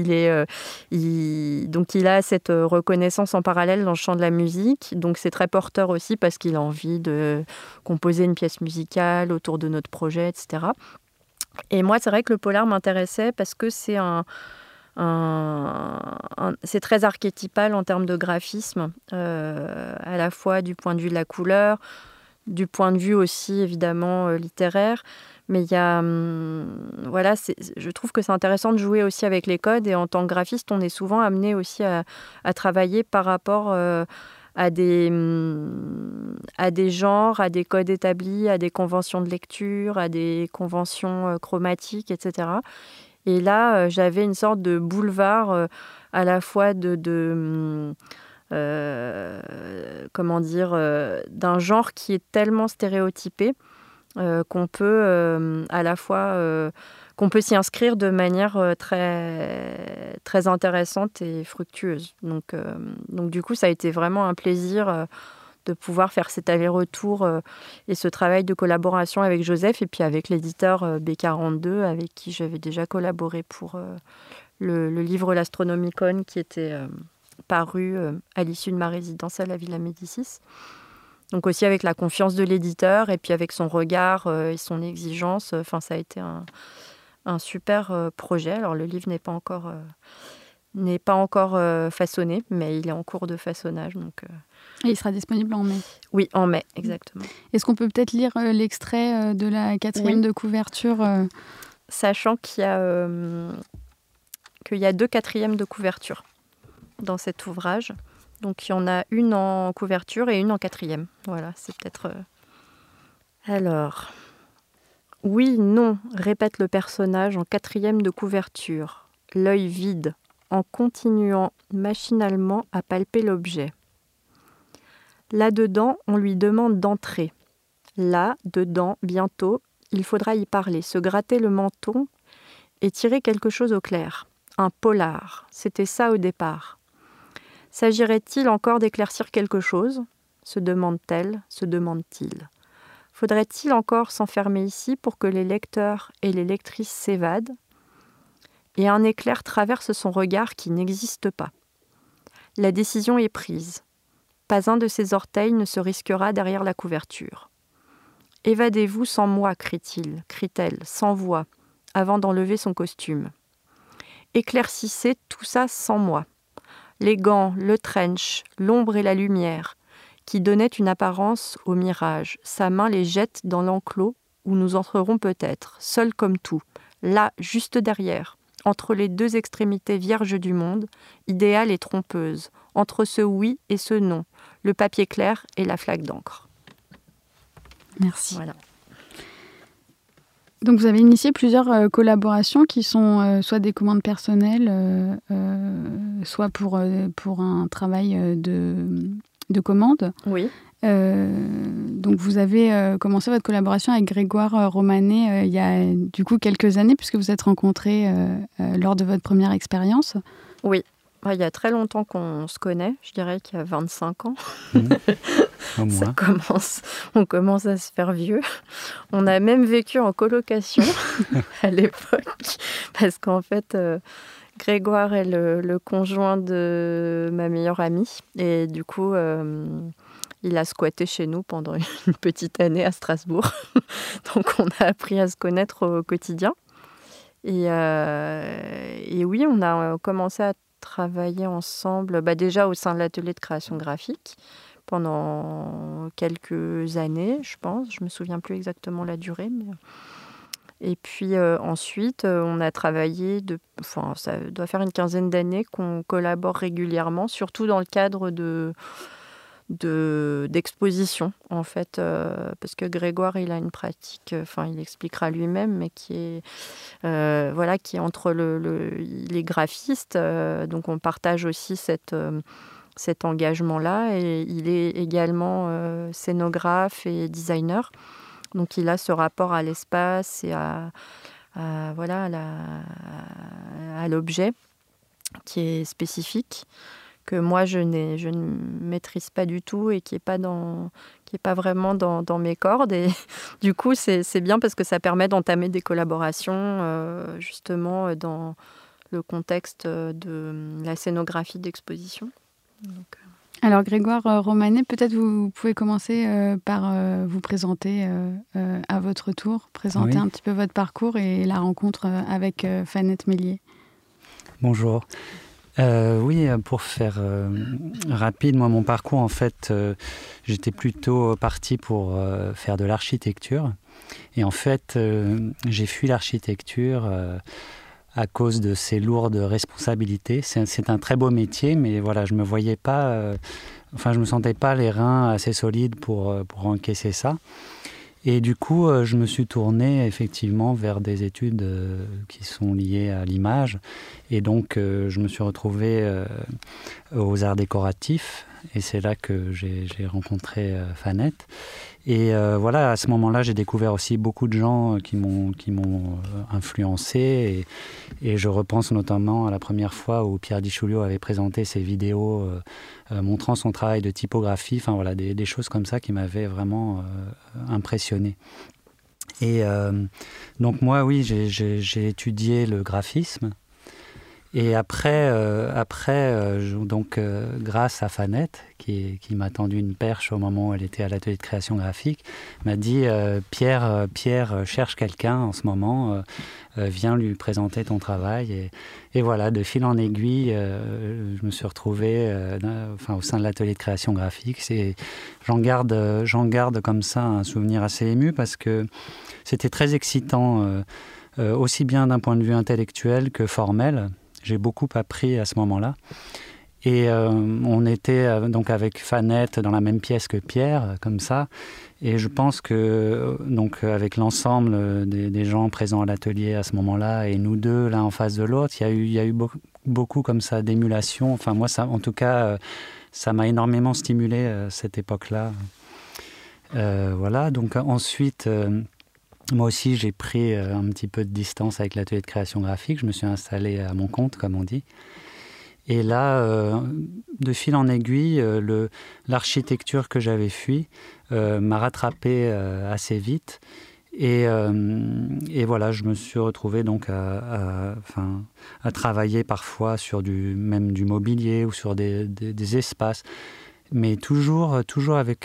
donc il a cette reconnaissance en parallèle dans le champ de la musique. Donc c'est très porteur aussi, parce qu'il a envie de composer une pièce musicale autour de notre projet, etc. Et moi, c'est vrai que le polar m'intéressait parce que c'est c'est très archétypal en termes de graphisme, à la fois du point de vue de la couleur, du point de vue aussi évidemment littéraire. Mais il y a, voilà, je trouve que c'est intéressant de jouer aussi avec les codes. Et en tant que graphiste, on est souvent amené aussi à travailler par rapport à des genres, à des codes établis, à des conventions de lecture, à des conventions chromatiques, etc. Et là, j'avais une sorte de boulevard à la fois comment dire, d'un genre qui est tellement stéréotypé qu'on peut à la fois qu'on peut s'y inscrire de manière très, très intéressante et fructueuse. Donc du coup, ça a été vraiment un plaisir de pouvoir faire cet aller-retour et ce travail de collaboration avec Joseph et puis avec l'éditeur B42 avec qui j'avais déjà collaboré pour le livre L'Astronomicon qui était paru à l'issue de ma résidence à la Villa Médicis. Donc aussi avec la confiance de l'éditeur et puis avec son regard et son exigence. Enfin, ça a été un super projet. Alors le livre n'est pas encore façonné, mais il est en cours de façonnage. Donc, Et il sera disponible en mai. Oui, en mai, exactement. Est-ce qu'on peut peut-être lire l'extrait de la 4e de couverture Sachant qu'il y a 2 4e de couverture dans cet ouvrage. Donc, il y en a une en couverture et une en 4e. Voilà, c'est peut-être... Alors... Oui, non, répète le personnage en 4e de couverture, l'œil vide, en continuant machinalement à palper l'objet. Là-dedans, on lui demande d'entrer. Là, dedans, bientôt, il faudra y parler, se gratter le menton et tirer quelque chose au clair. Un polar, c'était ça au départ. S'agirait-il encore d'éclaircir quelque chose ? Se demande-t-elle, se demande-t-il. Faudrait-il encore s'enfermer ici pour que les lecteurs et les lectrices s'évadent ? Et un éclair traverse son regard qui n'existe pas. La décision est prise. Pas un de ses orteils ne se risquera derrière la couverture. « Évadez-vous sans moi, crie-t-elle, sans voix, avant d'enlever son costume. Éclaircissez tout ça sans moi. Les gants, le trench, l'ombre et la lumière, qui donnaient une apparence au mirage. Sa main les jette dans l'enclos où nous entrerons peut-être, seuls comme tout, là, juste derrière, entre les 2 extrémités vierges du monde, idéale et trompeuse, entre ce oui et ce non, le papier clair et la flaque d'encre. » Merci. Voilà. Donc vous avez initié plusieurs collaborations qui sont soit des commandes personnelles, soit pour un travail de commande. Oui. Donc vous avez commencé votre collaboration avec Grégoire Romanet il y a du coup quelques années, puisque vous êtes rencontrés lors de votre première expérience. Oui, il y a très longtemps qu'on se connaît, je dirais qu'il y a 25 ans. On commence à se faire vieux. On a même vécu en colocation à l'époque, parce qu'en fait, Grégoire est le conjoint de ma meilleure amie. Et du coup, il a squatté chez nous pendant une petite année à Strasbourg. Donc, on a appris à se connaître au quotidien. Et oui, on a commencé à travailler ensemble, déjà au sein de l'atelier de création graphique, pendant quelques années, je pense. Je ne me souviens plus exactement la durée. Et puis ensuite, on a travaillé, ça doit faire une 15aine d'années qu'on collabore régulièrement, surtout dans le cadre d'expositions, en fait, parce que Grégoire, il a une pratique, il expliquera lui-même, mais qui est entre il est graphiste, donc on partage aussi cet engagement-là, et il est également scénographe et designer. Donc il a ce rapport à l'espace et à l'objet qui est spécifique, que moi je ne maîtrise pas du tout et qui est pas vraiment dans mes cordes. Et du coup c'est bien parce que ça permet d'entamer des collaborations justement dans le contexte de la scénographie d'exposition. Donc, Alors Grégoire Romanet, peut-être vous pouvez commencer par vous présenter à votre tour, présenter un petit peu votre parcours et la rencontre avec Fanette Mélier. Bonjour. Oui, pour faire rapide, moi mon parcours en fait, j'étais plutôt parti pour faire de l'architecture. Et en fait, j'ai fui l'architecture à cause de ces lourdes responsabilités. C'est un très beau métier, mais voilà, je me voyais pas, je me sentais pas les reins assez solides pour encaisser ça. Et du coup, je me suis tourné effectivement vers des études qui sont liées à l'image. Et donc, je me suis retrouvé aux arts décoratifs. Et c'est là que j'ai rencontré Fanette. Et voilà, à ce moment-là, j'ai découvert aussi beaucoup de gens qui m'ont influencé. Et je repense notamment à la première fois où Pierre Dichoulio avait présenté ses vidéos montrant son travail de typographie. Enfin voilà, des choses comme ça qui m'avaient vraiment impressionné. Et donc moi, oui, j'ai étudié le graphisme. Et après, grâce à Fanette, qui m'a tendu une perche au moment où elle était à l'atelier de création graphique, m'a dit Pierre cherche quelqu'un en ce moment, viens lui présenter ton travail. Et voilà, de fil en aiguille, je me suis retrouvé au sein de l'atelier de création graphique. J'en garde comme ça un souvenir assez ému parce que c'était très excitant, aussi bien d'un point de vue intellectuel que formel. J'ai beaucoup appris à ce moment-là. Et on était donc avec Fanette dans la même pièce que Pierre, comme ça. Et je pense que, donc, avec l'ensemble des gens présents à l'atelier à ce moment-là, et nous deux, l'un en face de l'autre, il y a eu beaucoup comme ça d'émulation. Enfin, moi, ça, en tout cas, ça m'a énormément stimulé cette époque-là. Voilà, donc ensuite... moi aussi, j'ai pris un petit peu de distance avec l'atelier de création graphique. Je me suis installé à mon compte, comme on dit. Et là, de fil en aiguille, l'architecture que j'avais fui m'a rattrapé assez vite. Et voilà, je me suis retrouvé donc à travailler parfois sur même du mobilier ou sur des espaces. Mais toujours avec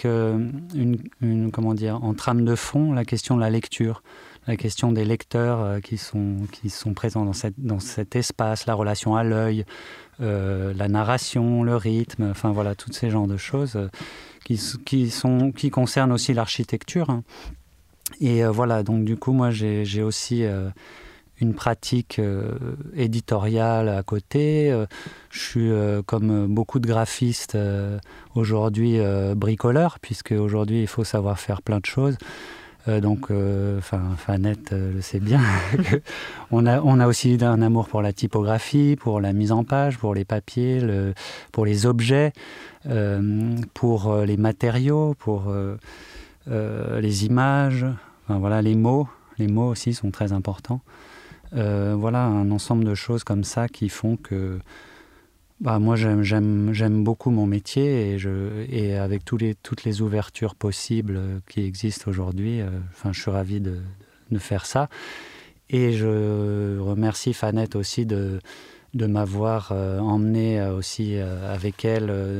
en trame de fond, la question de la lecture, la question des lecteurs qui sont présents dans cet espace, la relation à l'œil, la narration, le rythme, enfin voilà, tous ces genres de choses qui concernent aussi l'architecture. Hein. Et voilà, donc du coup, moi j'ai aussi... une pratique éditoriale à côté. Je suis, comme beaucoup de graphistes aujourd'hui, bricoleur, puisque aujourd'hui il faut savoir faire plein de choses. Donc, Fanette le sait bien. on a aussi un amour pour la typographie, pour la mise en page, pour les papiers, pour les objets, pour les matériaux, pour les images. Enfin, voilà, les mots. Les mots aussi sont très importants. Voilà, un ensemble de choses comme ça qui font que moi j'aime beaucoup mon métier et avec toutes les ouvertures possibles qui existent aujourd'hui, je suis ravi de faire ça. Et je remercie Fanette aussi de m'avoir emmené aussi avec elle,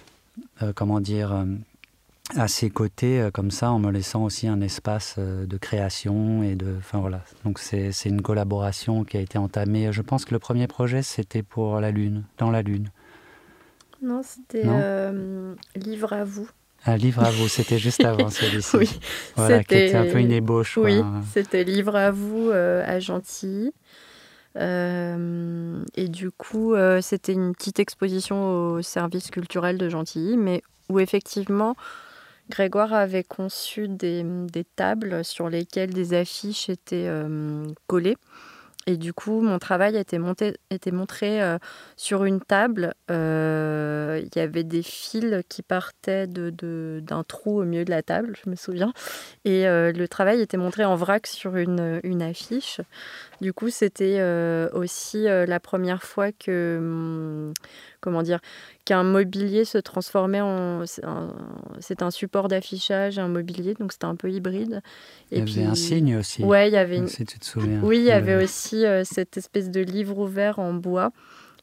à ses côtés, comme ça, en me laissant aussi un espace de création voilà. Donc c'est une collaboration qui a été entamée. Je pense que le premier projet, c'était pour la Lune, dans la Lune. Non, c'était Livre à vous. Ah, Livre à vous, c'était juste avant celui-ci. Oui, voilà, qui était un peu une ébauche. Oui, quoi. C'était Livre à vous à Gentilly. Et du coup, c'était une petite exposition au service culturel de Gentilly, mais où effectivement... Grégoire avait conçu des tables sur lesquelles des affiches étaient collées. Et du coup, mon travail était montré sur une table. Il y avait des fils qui partaient d'un trou au milieu de la table, je me souviens. Et le travail était montré en vrac sur une affiche. Du coup, c'était aussi la première fois que... qu'un mobilier se transformait c'est un support d'affichage, un mobilier, donc c'était un peu hybride. Et il y avait un signe aussi. Ouais, il y avait si tu te souviens. Oui, il y avait aussi cette espèce de livre ouvert en bois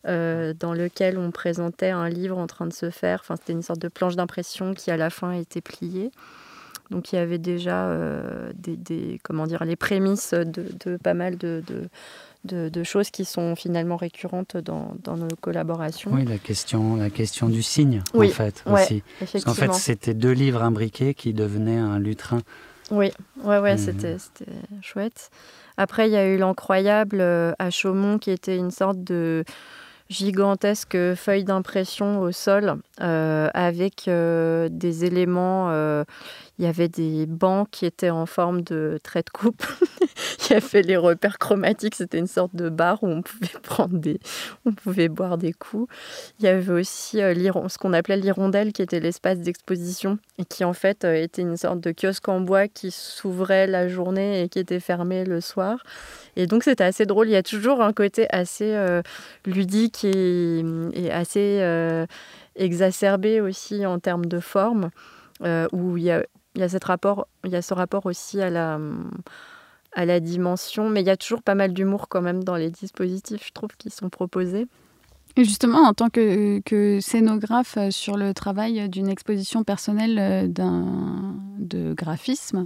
dans lequel on présentait un livre en train de se faire. Enfin, c'était une sorte de planche d'impression qui, à la fin, était pliée. Donc, il y avait déjà les prémices de pas mal de choses qui sont finalement récurrentes dans nos collaborations. Oui, la question du signe, oui, en fait, ouais, aussi. Parce qu'en fait, c'était 2 livres imbriqués qui devenaient un lutrin. Oui, c'était chouette. Après, il y a eu l'Incroyable à Chaumont, qui était une sorte de gigantesque feuille d'impression au sol avec des éléments. Il y avait des bancs qui étaient en forme de trait de coupe. Il y avait les repères chromatiques. C'était une sorte de bar où on pouvait boire des coups. Il y avait aussi ce qu'on appelait l'hirondelle, qui était l'espace d'exposition et qui en fait était une sorte de kiosque en bois qui s'ouvrait la journée et qui était fermé le soir. Et donc c'était assez drôle. Il y a toujours un côté assez ludique et assez exacerbé aussi en termes de forme, où il y a ce rapport aussi à la dimension, mais il y a toujours pas mal d'humour quand même dans les dispositifs, je trouve, qui sont proposés. Et justement, en tant que scénographe sur le travail d'une exposition personnelle de graphisme,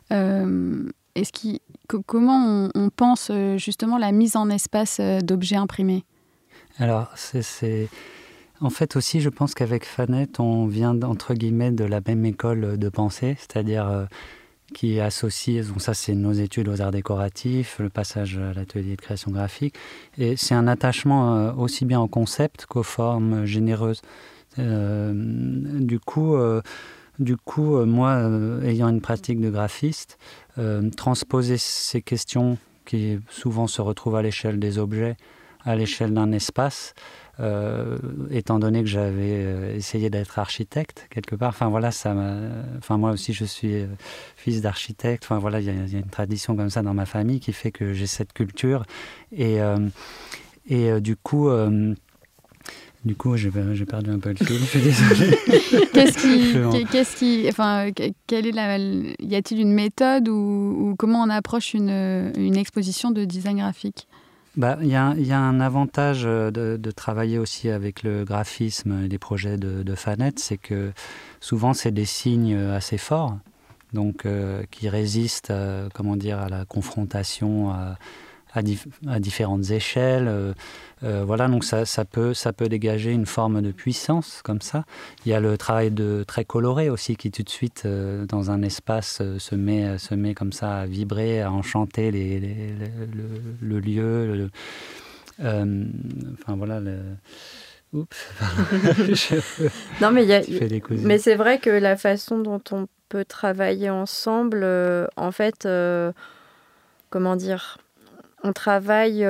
comment on pense justement la mise en espace d'objets imprimés ? Alors, en fait aussi, je pense qu'avec Fanette, on vient, entre guillemets, de la même école de pensée, c'est-à-dire qui associe, donc ça c'est nos études aux arts décoratifs, le passage à l'atelier de création graphique, et c'est un attachement aussi bien au concept qu'aux formes généreuses. Du coup, moi, ayant une pratique de graphiste, transposer ces questions qui souvent se retrouvent à l'échelle des objets, à l'échelle d'un espace, étant donné que j'avais essayé d'être architecte quelque part. Moi aussi je suis fils d'architecte. Enfin voilà, il y a une tradition comme ça dans ma famille qui fait que j'ai cette culture. Et du coup, j'ai perdu un peu le fil. Je suis désolé. Y a-t-il une méthode ou comment on approche une exposition de design graphique ? Il y a un avantage de travailler aussi avec le graphisme et les projets de Fanette, c'est que souvent c'est des signes assez forts, donc qui résistent à la confrontation à différentes échelles. Donc ça peut dégager une forme de puissance comme ça. Il y a le travail très coloré aussi qui tout de suite dans un espace se met comme ça à vibrer, à enchanter le lieu. Non, mais c'est vrai que la façon dont on peut travailler ensemble, en fait, comment dire, on travaille.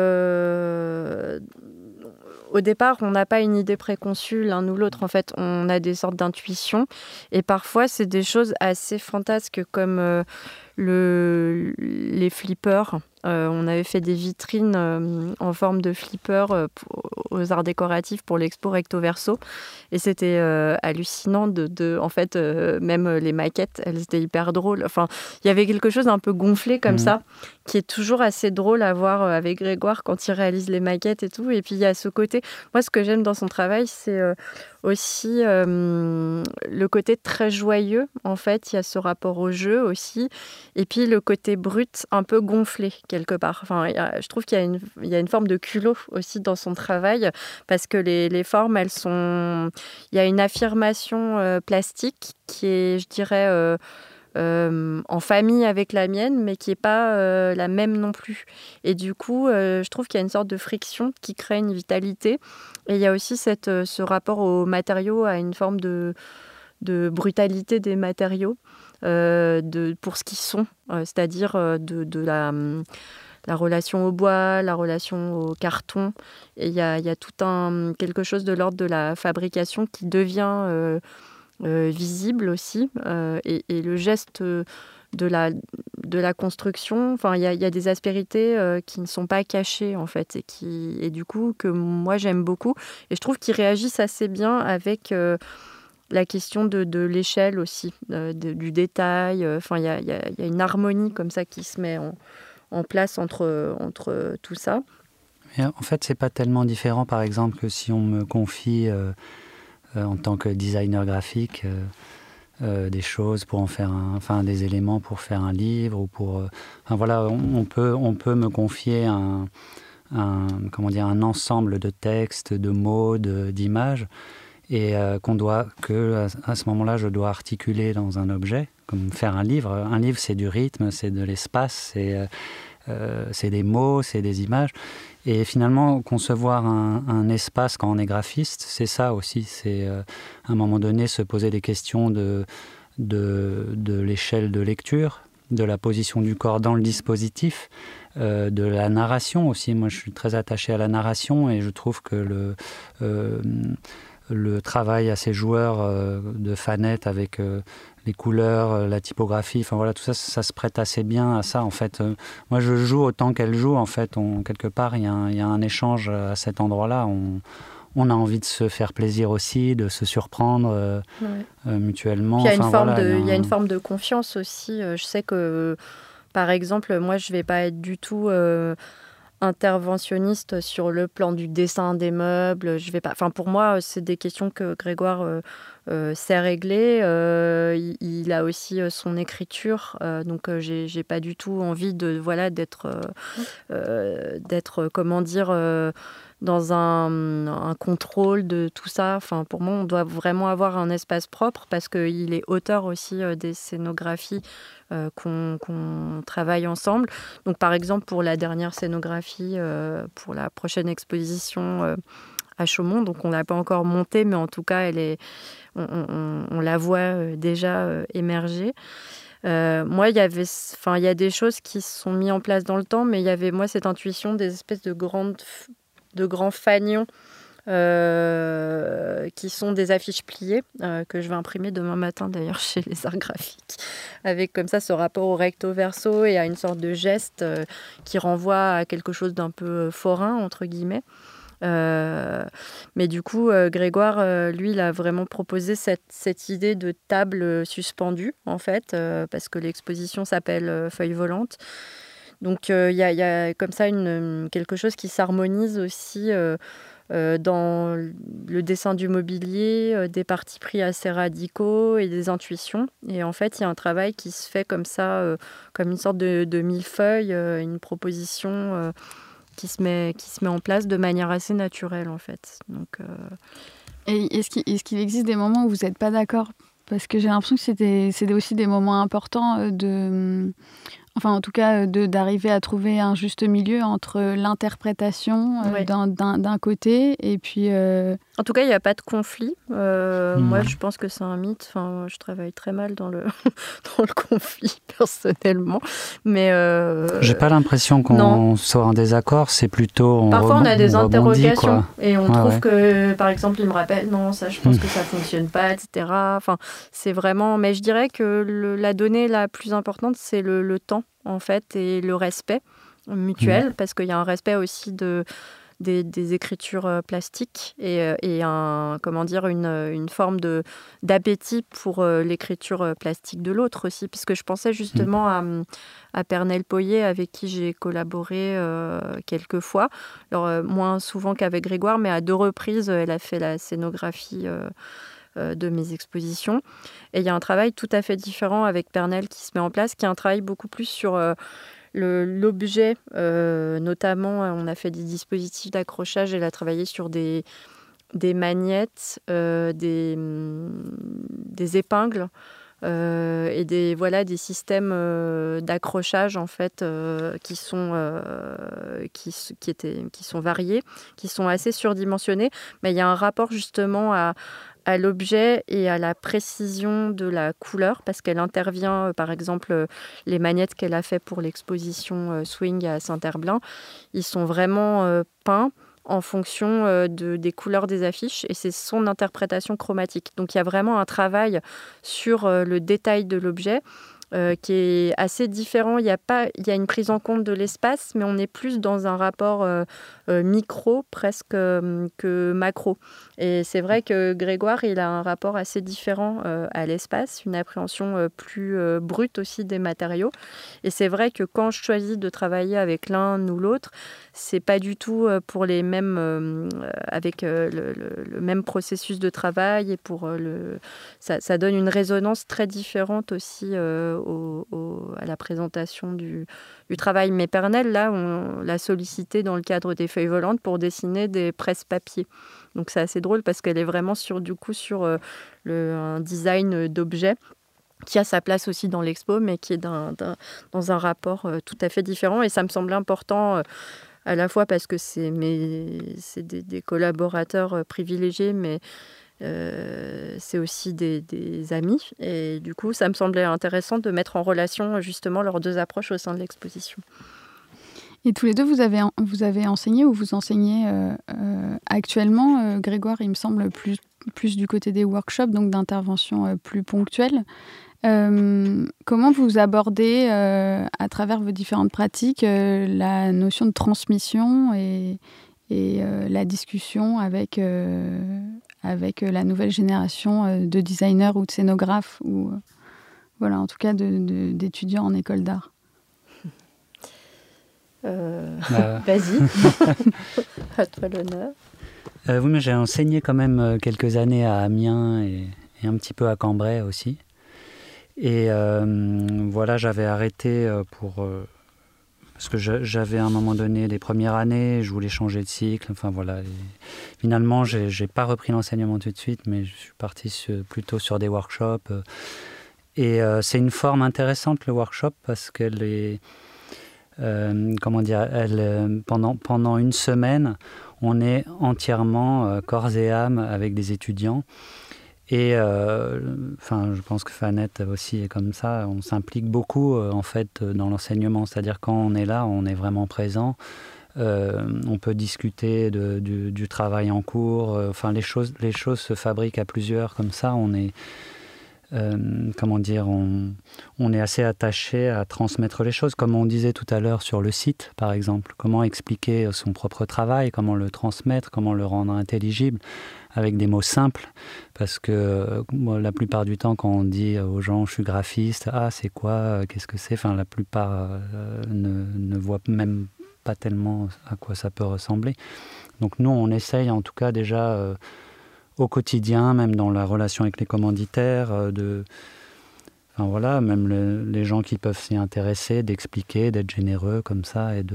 Au départ, on n'a pas une idée préconçue l'un ou l'autre. En fait, on a des sortes d'intuitions. Et parfois, c'est des choses assez fantasques comme les flippers. On avait fait des vitrines en forme de flippers aux arts décoratifs pour l'expo Recto Verso. Et c'était hallucinant en fait, même les maquettes, elles étaient hyper drôles. Enfin, il y avait quelque chose d'un peu gonflé comme ça, qui est toujours assez drôle à voir avec Grégoire quand il réalise les maquettes et tout. Et puis, il y a ce côté... Moi, ce que j'aime dans son travail, c'est aussi le côté très joyeux. En fait, il y a ce rapport au jeu aussi. Et puis, le côté brut, un peu gonflé, quelque part. Enfin, je trouve qu'il y a une forme de culot aussi dans son travail, parce que les formes, elles sont... Il y a une affirmation plastique qui est, je dirais... en famille avec la mienne, mais qui n'est pas la même non plus. Et du coup, je trouve qu'il y a une sorte de friction qui crée une vitalité. Et il y a aussi ce rapport aux matériaux, à une forme de brutalité des matériaux, pour ce qu'ils sont, c'est-à-dire de la relation au bois, la relation au carton. Et il y a tout quelque chose de l'ordre de la fabrication qui devient... visible aussi, et le geste de la construction, enfin il y a des aspérités qui ne sont pas cachées en fait, et du coup que moi j'aime beaucoup, et je trouve qu'ils réagissent assez bien avec la question de l'échelle aussi, du détail. Enfin il y a une harmonie comme ça qui se met en place entre tout ça. Et en fait, c'est pas tellement différent, par exemple, que si on me confie en tant que designer graphique des choses pour en faire des éléments pour faire un livre ou pour. Voilà, on peut me confier un ensemble de textes, de mots, d'images, et à ce moment-là, je dois articuler dans un objet, comme faire un livre. Un livre, c'est du rythme, c'est de l'espace, c'est des mots, c'est des images. Et finalement, concevoir un espace quand on est graphiste, c'est ça aussi. C'est à un moment donné se poser des questions de l'échelle de lecture, de la position du corps dans le dispositif, de la narration aussi. Moi, je suis très attaché à la narration et je trouve que le travail à ces joueurs de Fanette avec les couleurs, la typographie, tout ça, ça se prête assez bien à ça en fait. Moi je joue autant qu'elle joue en fait. Quelque part il y a un échange à cet endroit-là. On a envie de se faire plaisir aussi, de se surprendre mutuellement. Puis il y a une forme de confiance aussi. Je sais que par exemple moi je vais pas être du tout interventionniste sur le plan du dessin des meubles. Je vais pas. Pour moi, c'est des questions que Grégoire sait régler. Il a aussi son écriture, donc j'ai pas du tout envie d'être comment dire dans un contrôle de tout ça. Pour moi, on doit vraiment avoir un espace propre parce qu'il est auteur aussi des scénographies qu'on travaille ensemble. Donc, par exemple, pour la dernière scénographie, pour la prochaine exposition à Chaumont, donc on ne l'a pas encore montée, mais en tout cas, on la voit déjà émerger. Moi, il y a des choses qui se sont mises en place dans le temps, mais il y avait, moi, cette intuition des espèces de grands fanions qui sont des affiches pliées que je vais imprimer demain matin d'ailleurs chez les Arts Graphiques, avec comme ça ce rapport au recto verso et à une sorte de geste qui renvoie à quelque chose d'un peu forain entre guillemets. Mais du coup Grégoire lui il a vraiment proposé cette idée de table suspendue en fait parce que l'exposition s'appelle Feuilles volantes. Donc il y a comme ça quelque chose qui s'harmonise aussi dans le dessin du mobilier, des partis pris assez radicaux et des intuitions. Et en fait, il y a un travail qui se fait comme ça, comme une sorte de millefeuille, une proposition qui se met en place de manière assez naturelle, en fait. Donc, Et est-ce qu'il existe des moments où vous n'êtes pas d'accord ? Parce que j'ai l'impression que c'était aussi des moments importants en tout cas, d'arriver à trouver un juste milieu entre l'interprétation d'un côté et puis... En tout cas, il n'y a pas de conflit. Moi, je pense que c'est un mythe. Je travaille très mal dans le conflit, personnellement. Mais j'ai pas l'impression qu'on soit en désaccord. C'est plutôt... Parfois, on a des interrogations. Quoi. Et on trouve que, par exemple, il me rappelle, non, ça, je pense que ça ne fonctionne pas, etc. C'est vraiment... Mais je dirais que la donnée la plus importante, c'est le temps, en fait, et le respect mutuel, parce qu'il y a un respect aussi des écritures plastiques et une forme d'appétit pour l'écriture plastique de l'autre aussi, puisque je pensais justement à Pernelle Poyet, avec qui j'ai collaboré quelques fois, alors moins souvent qu'avec Grégoire, mais à 2 reprises elle a fait la scénographie de mes expositions. Et il y a un travail tout à fait différent avec Pernelle qui se met en place, qui est un travail beaucoup plus sur l'objet. Notamment, on a fait des dispositifs d'accrochage. Elle a travaillé sur des magnettes, des épingles et des systèmes d'accrochage en fait qui sont variés, qui sont assez surdimensionnés. Mais il y a un rapport justement à l'objet et à la précision de la couleur, parce qu'elle intervient, par exemple, les magnettes qu'elle a fait pour l'exposition Swing à Saint-Herblain, ils sont vraiment peints en fonction des couleurs des affiches, et c'est son interprétation chromatique. Donc il y a vraiment un travail sur le détail de l'objet qui est assez différent. Il y a une prise en compte de l'espace, mais on est plus dans un rapport micro presque que macro. Et c'est vrai que Grégoire, il a un rapport assez différent à l'espace, une appréhension plus brute aussi des matériaux. Et c'est vrai que quand je choisis de travailler avec l'un ou l'autre, c'est pas du tout pour les mêmes, avec le même processus de travail et ça donne une résonance très différente aussi à la présentation du travail. Mais Pernelle, là, on l'a sollicité dans le cadre des feuilles volantes pour dessiner des presse-papier. Donc c'est assez drôle parce qu'elle est vraiment sur un design d'objet qui a sa place aussi dans l'expo, mais qui est dans un rapport tout à fait différent. Et ça me semblait important à la fois parce que c'est des collaborateurs privilégiés, mais c'est aussi des amis. Et du coup, ça me semblait intéressant de mettre en relation justement leurs deux approches au sein de l'exposition. Et tous les deux, vous avez enseigné ou vous enseignez actuellement, Grégoire, il me semble, plus du côté des workshops, donc d'interventions plus ponctuelles. Comment vous abordez, à travers vos différentes pratiques, la notion de transmission et la discussion avec la nouvelle génération de designers ou de scénographes, ou voilà, en tout cas d'étudiants en école d'art? Vas-y, à toi l'honneur. Oui, mais j'ai enseigné quand même quelques années à Amiens et un petit peu à Cambrai aussi. Et voilà, j'avais arrêté parce que j'avais à un moment donné les premières années, je voulais changer de cycle. Enfin voilà. Et finalement, j'ai pas repris l'enseignement tout de suite, mais je suis parti plutôt sur des workshops. Et c'est une forme intéressante, le workshop, parce qu'elle est pendant une semaine, on est entièrement corps et âme avec des étudiants. Et je pense que Fanette aussi est comme ça. On s'implique beaucoup en fait dans l'enseignement. C'est-à-dire quand on est là, on est vraiment présent. On peut discuter du travail en cours. Les choses se fabriquent à plusieurs comme ça. On est on est assez attaché à transmettre les choses, comme on disait tout à l'heure sur le site, par exemple. Comment expliquer son propre travail, comment le transmettre, comment le rendre intelligible, avec des mots simples. Parce que la plupart du temps, quand on dit aux gens « je suis graphiste »,« ah, c'est quoi ? Qu'est-ce que c'est ?» La plupart ne voient même pas tellement à quoi ça peut ressembler. Donc nous, on essaye en tout cas déjà... au quotidien, même dans la relation avec les commanditaires, même les gens qui peuvent s'y intéresser, d'expliquer, d'être généreux comme ça et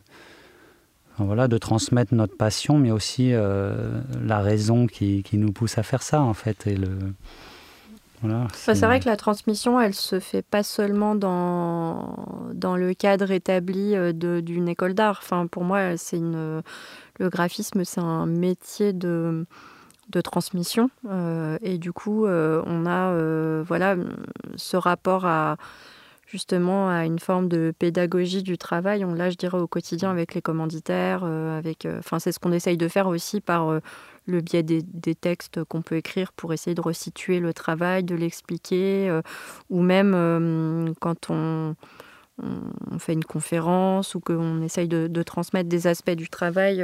de transmettre notre passion, mais aussi la raison qui nous pousse à faire ça, en fait. Et c'est vrai que la transmission, elle se fait pas seulement dans le cadre établi d'une école d'art. Pour moi, le graphisme, c'est un métier de transmission et du coup on a ce rapport justement à une forme de pédagogie du travail, je dirais au quotidien avec les commanditaires, c'est ce qu'on essaye de faire aussi par le biais des textes qu'on peut écrire pour essayer de resituer le travail, de l'expliquer, ou même quand on fait une conférence ou qu'on essaye de transmettre des aspects du travail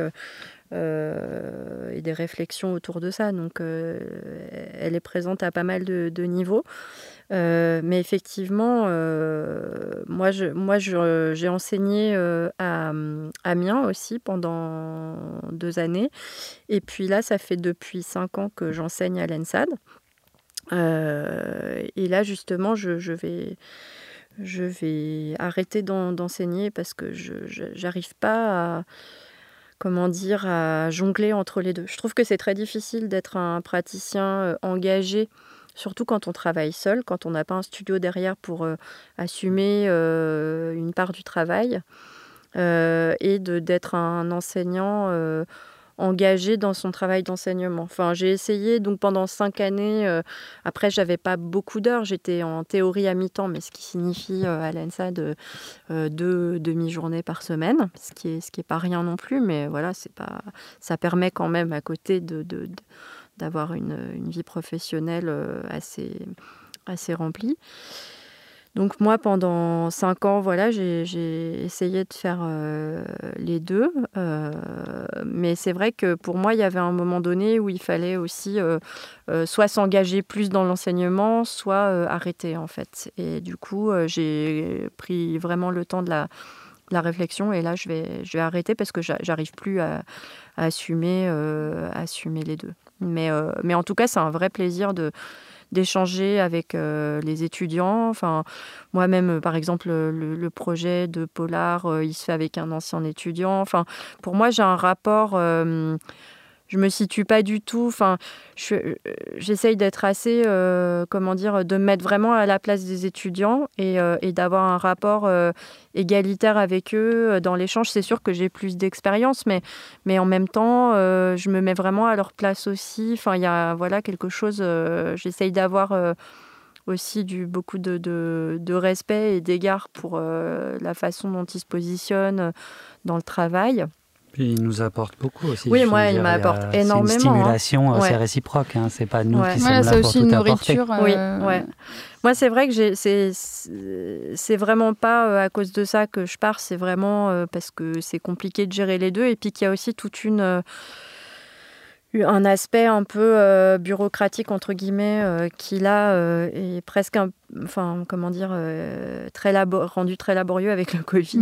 et des réflexions autour de ça. Donc, elle est présente à pas mal de niveaux. Mais effectivement, moi, j'ai enseigné à Amiens aussi pendant 2 années. Et puis là, ça fait depuis 5 ans que j'enseigne à l'ENSAD. Et là, justement, je vais arrêter d'enseigner parce que j'arrive pas à jongler entre les deux. Je trouve que c'est très difficile d'être un praticien engagé, surtout quand on travaille seul, quand on n'a pas un studio derrière pour assumer une part du travail, et d'être un enseignant engagé dans son travail d'enseignement. J'ai essayé donc pendant 5 années. Après, j'avais pas beaucoup d'heures. J'étais en théorie à mi-temps, mais ce qui signifie à l'ENSAD 2 demi-journées par semaine, ce qui est pas rien non plus. Mais voilà, ça permet quand même à côté d'avoir une vie professionnelle assez remplie. Donc moi, pendant 5 ans, j'ai essayé de faire les deux. Mais c'est vrai que pour moi, il y avait un moment donné où il fallait aussi soit s'engager plus dans l'enseignement, soit arrêter, en fait. Et du coup, j'ai pris vraiment le temps de la réflexion, et là, je vais arrêter parce que j'arrive plus à assumer les deux. Mais en tout cas, c'est un vrai plaisir d'échanger avec les étudiants. Enfin, moi-même, par exemple, le projet de Polar, il se fait avec un ancien étudiant. Enfin, pour moi, j'ai un rapport... je me situe pas du tout. Enfin, j'essaye d'être assez, de me mettre vraiment à la place des étudiants et d'avoir un rapport égalitaire avec eux dans l'échange. C'est sûr que j'ai plus d'expérience, mais en même temps, je me mets vraiment à leur place aussi. Enfin, il y a quelque chose. J'essaye d'avoir aussi beaucoup de respect et d'égard pour la façon dont ils se positionnent dans le travail. Puis il nous apporte beaucoup aussi. Oui, moi, il m'apporte énormément. C'est une stimulation, c'est réciproque. C'est pas nous qui sommes là c'est pour aussi tout une apporter. nourriture. Oui. Moi, c'est vrai que c'est vraiment pas à cause de ça que je pars. C'est vraiment parce que c'est compliqué de gérer les deux. Et puis qu'il y a aussi toute un aspect un peu bureaucratique, entre guillemets, qui là est presque rendu très laborieux avec le Covid.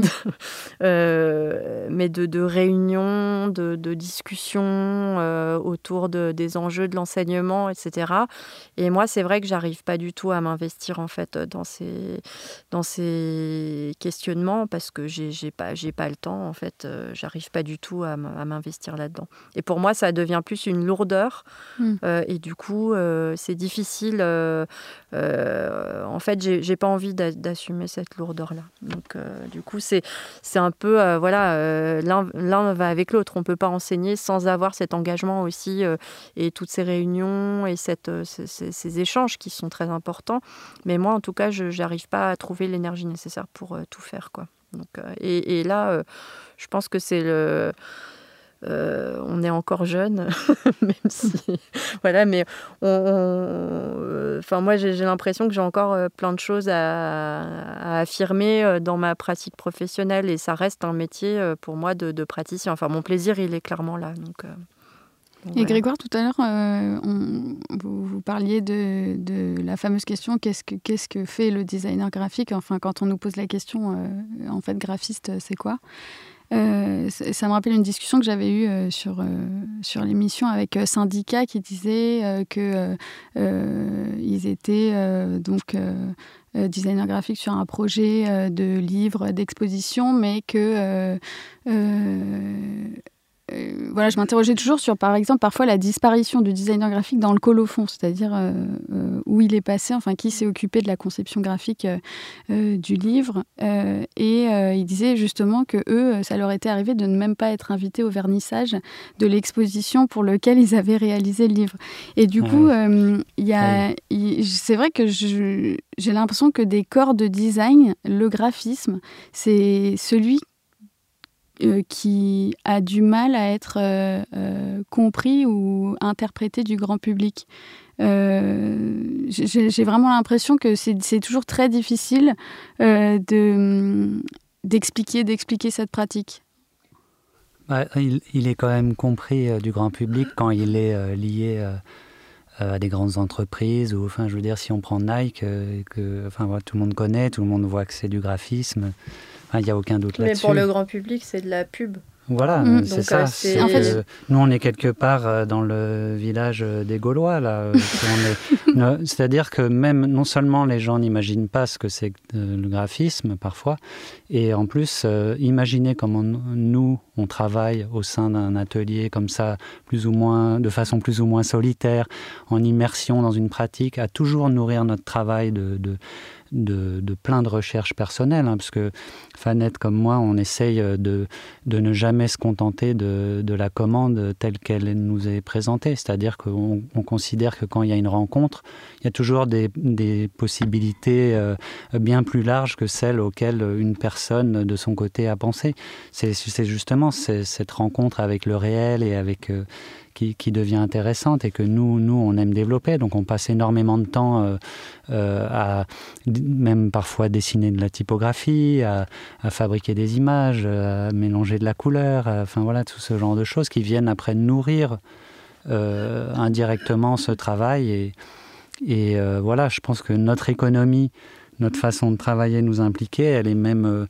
Mais de réunions, de discussions autour des enjeux de l'enseignement, etc. Et moi, c'est vrai que j'arrive pas du tout à m'investir en fait dans ces questionnements parce que j'ai pas le temps en fait. J'arrive pas du tout à m'investir là-dedans. Et pour moi, ça devient plus une lourdeur. Et du coup, c'est difficile. En fait, j'ai pas envie d'assumer cette lourdeur-là. Donc, du coup, c'est un peu, l'un va avec l'autre. On peut pas enseigner sans avoir cet engagement aussi et toutes ces réunions et ces échanges qui sont très importants. Mais moi, en tout cas, je n'arrive pas à trouver l'énergie nécessaire pour tout faire, quoi. Donc, et là, je pense que c'est on est encore jeune, même si... Voilà, mais moi, j'ai l'impression que j'ai encore plein de choses à affirmer dans ma pratique professionnelle et ça reste un métier pour moi de praticien. Enfin, mon plaisir, il est clairement là. Donc, et Grégoire, tout à l'heure, vous parliez de la fameuse question qu'est-ce que fait le designer graphique ? Enfin, quand on nous pose la question, en fait, graphiste, c'est quoi ? Ça me rappelle une discussion que j'avais eue sur l'émission avec Syndicat qui disait qu'ils étaient designers graphiques sur un projet de livre d'exposition, mais que je m'interrogeais toujours sur, par exemple, parfois la disparition du designer graphique dans le colophon, c'est-à-dire où il est passé, enfin, qui s'est occupé de la conception graphique du livre. Il disait justement que eux, ça leur était arrivé de ne même pas être invités au vernissage de l'exposition pour lequel ils avaient réalisé le livre. Et du coup, c'est vrai que j'ai l'impression que des corps de design, le graphisme, c'est celui qui a du mal à être compris ou interprété du grand public. J'ai vraiment l'impression que c'est toujours très difficile d'expliquer cette pratique. Il est quand même compris du grand public quand il est lié à des grandes entreprises. Ou, enfin, je veux dire, si on prend Nike, tout le monde connaît, tout le monde voit que c'est du graphisme. Il n'y a aucun doute là-dessus. Mais pour le grand public, c'est de la pub. Voilà, c'est ça. Nous, on est quelque part dans le village des Gaulois, là. C'est-à-dire que même, non seulement les gens n'imaginent pas ce que c'est le graphisme, parfois, et en plus, imaginez comment nous, on travaille au sein d'un atelier comme ça, de façon plus ou moins solitaire, en immersion dans une pratique, à toujours nourrir notre travail de plein de recherches personnelles, parce que Fanette comme moi, on essaye de ne jamais se contenter de la commande telle qu'elle nous est présentée. C'est-à-dire qu'on considère que quand il y a une rencontre, il y a toujours des possibilités bien plus larges que celles auxquelles une personne de son côté a pensé. C'est justement cette rencontre avec le réel et avec... Qui devient intéressante et que nous, on aime développer. Donc, on passe énormément de temps à même parfois dessiner de la typographie, à fabriquer des images, à mélanger de la couleur, tout ce genre de choses qui viennent après nourrir indirectement ce travail. Et je pense que notre économie, notre façon de travailler, nous impliquer, elle est même...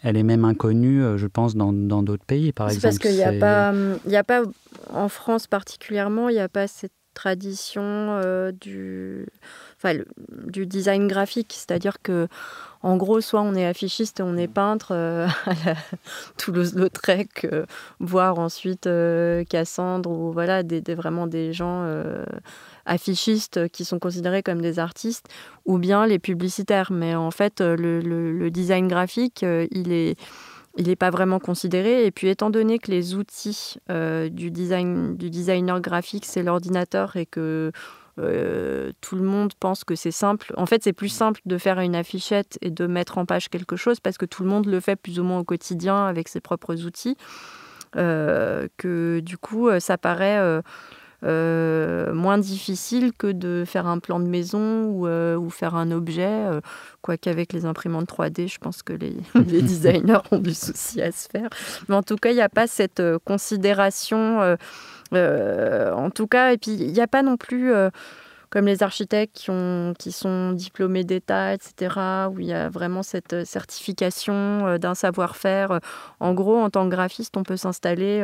elle est même inconnue, je pense, dans d'autres pays, par exemple. Parce qu'il n'y a pas, en France particulièrement, il n'y a pas cette tradition du design graphique. C'est-à-dire que, en gros, soit on est affichiste et on est peintre à la Toulouse-Lautrec, voire ensuite Cassandre, ou voilà, vraiment des gens affichistes qui sont considérés comme des artistes, ou bien les publicitaires. Mais en fait, le design graphique, il n'est pas vraiment considéré. Et puis, étant donné que les outils du designer graphique, c'est l'ordinateur et que tout le monde pense que c'est simple. En fait, c'est plus simple de faire une affichette et de mettre en page quelque chose parce que tout le monde le fait plus ou moins au quotidien avec ses propres outils. Que du coup, ça paraît moins difficile que de faire un plan de maison ou faire un objet. Quoique avec les imprimantes 3D, je pense que les designers ont du souci à se faire. Mais en tout cas, il n'y a pas cette considération... en tout cas, et puis il n'y a pas non plus, comme les architectes qui sont diplômés d'État, etc., où il y a vraiment cette certification d'un savoir-faire. En gros, en tant que graphiste, on peut s'installer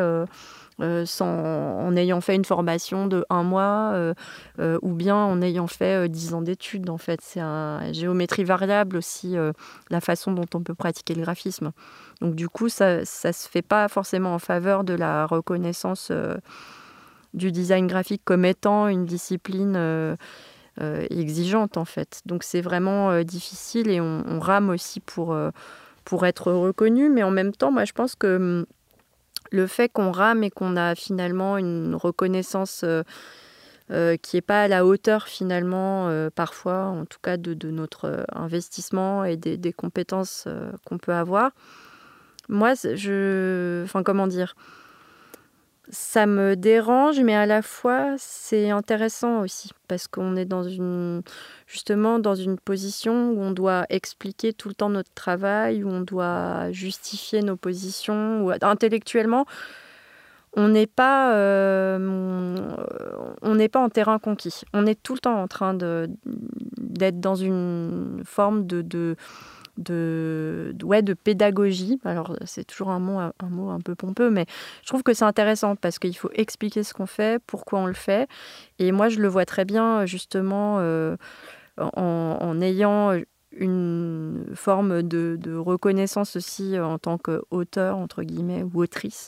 en ayant fait une formation de 1 mois ou bien en ayant fait 10 ans d'études. En fait, c'est une géométrie variable aussi, la façon dont on peut pratiquer le graphisme. Donc du coup, ça ne se fait pas forcément en faveur de la reconnaissance du design graphique comme étant une discipline exigeante, en fait. Donc c'est vraiment difficile et on rame aussi pour être reconnu. Mais en même temps, moi, je pense que le fait qu'on rame et qu'on a finalement une reconnaissance qui n'est pas à la hauteur, finalement, parfois, en tout cas, de notre investissement et des compétences qu'on peut avoir, moi, comment dire, ça me dérange, mais à la fois, c'est intéressant aussi, parce qu'on est justement dans une position où on doit expliquer tout le temps notre travail, où on doit justifier nos positions, où intellectuellement, on n'est pas en terrain conquis. On est tout le temps en train d'être dans une forme de pédagogie. Alors, c'est toujours un mot un peu pompeux, mais je trouve que c'est intéressant parce qu'il faut expliquer ce qu'on fait, pourquoi on le fait. Et moi, je le vois très bien, justement, en ayant une forme de reconnaissance aussi en tant qu'auteur, entre guillemets, ou autrice.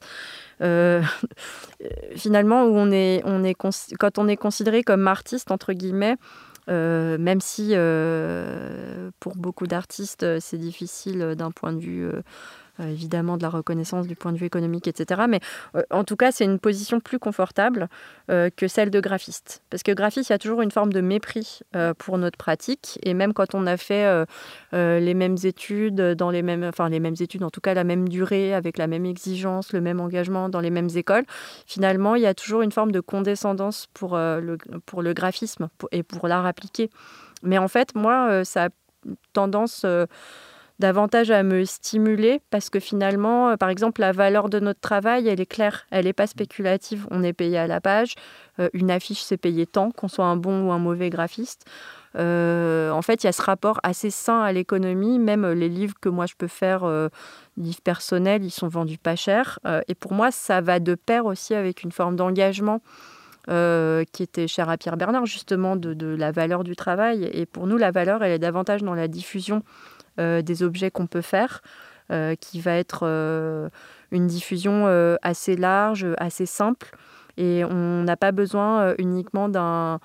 Finalement, quand on est considéré comme artiste, entre guillemets, même si pour beaucoup d'artistes c'est difficile d'un point de vue évidemment de la reconnaissance du point de vue économique, etc. Mais en tout cas, c'est une position plus confortable que celle de graphiste. Parce que graphiste, il y a toujours une forme de mépris pour notre pratique. Et même quand on a fait les mêmes études, les mêmes études, en tout cas la même durée, avec la même exigence, le même engagement dans les mêmes écoles, finalement, il y a toujours une forme de condescendance pour le graphisme et pour l'art appliqué. Mais en fait, moi, ça a tendance davantage à me stimuler parce que finalement, par exemple, la valeur de notre travail, elle est claire, elle n'est pas spéculative. On est payé à la page. Une affiche, c'est payé tant, qu'on soit un bon ou un mauvais graphiste. En fait, il y a ce rapport assez sain à l'économie. Même les livres que moi, je peux faire, livres personnels, ils sont vendus pas cher. Et pour moi, ça va de pair aussi avec une forme d'engagement qui était chère à Pierre Bernard, justement, de la valeur du travail. Et pour nous, la valeur, elle est davantage dans la diffusion des objets qu'on peut faire, qui va être une diffusion assez large, assez simple. Et on n'a pas besoin uniquement d'un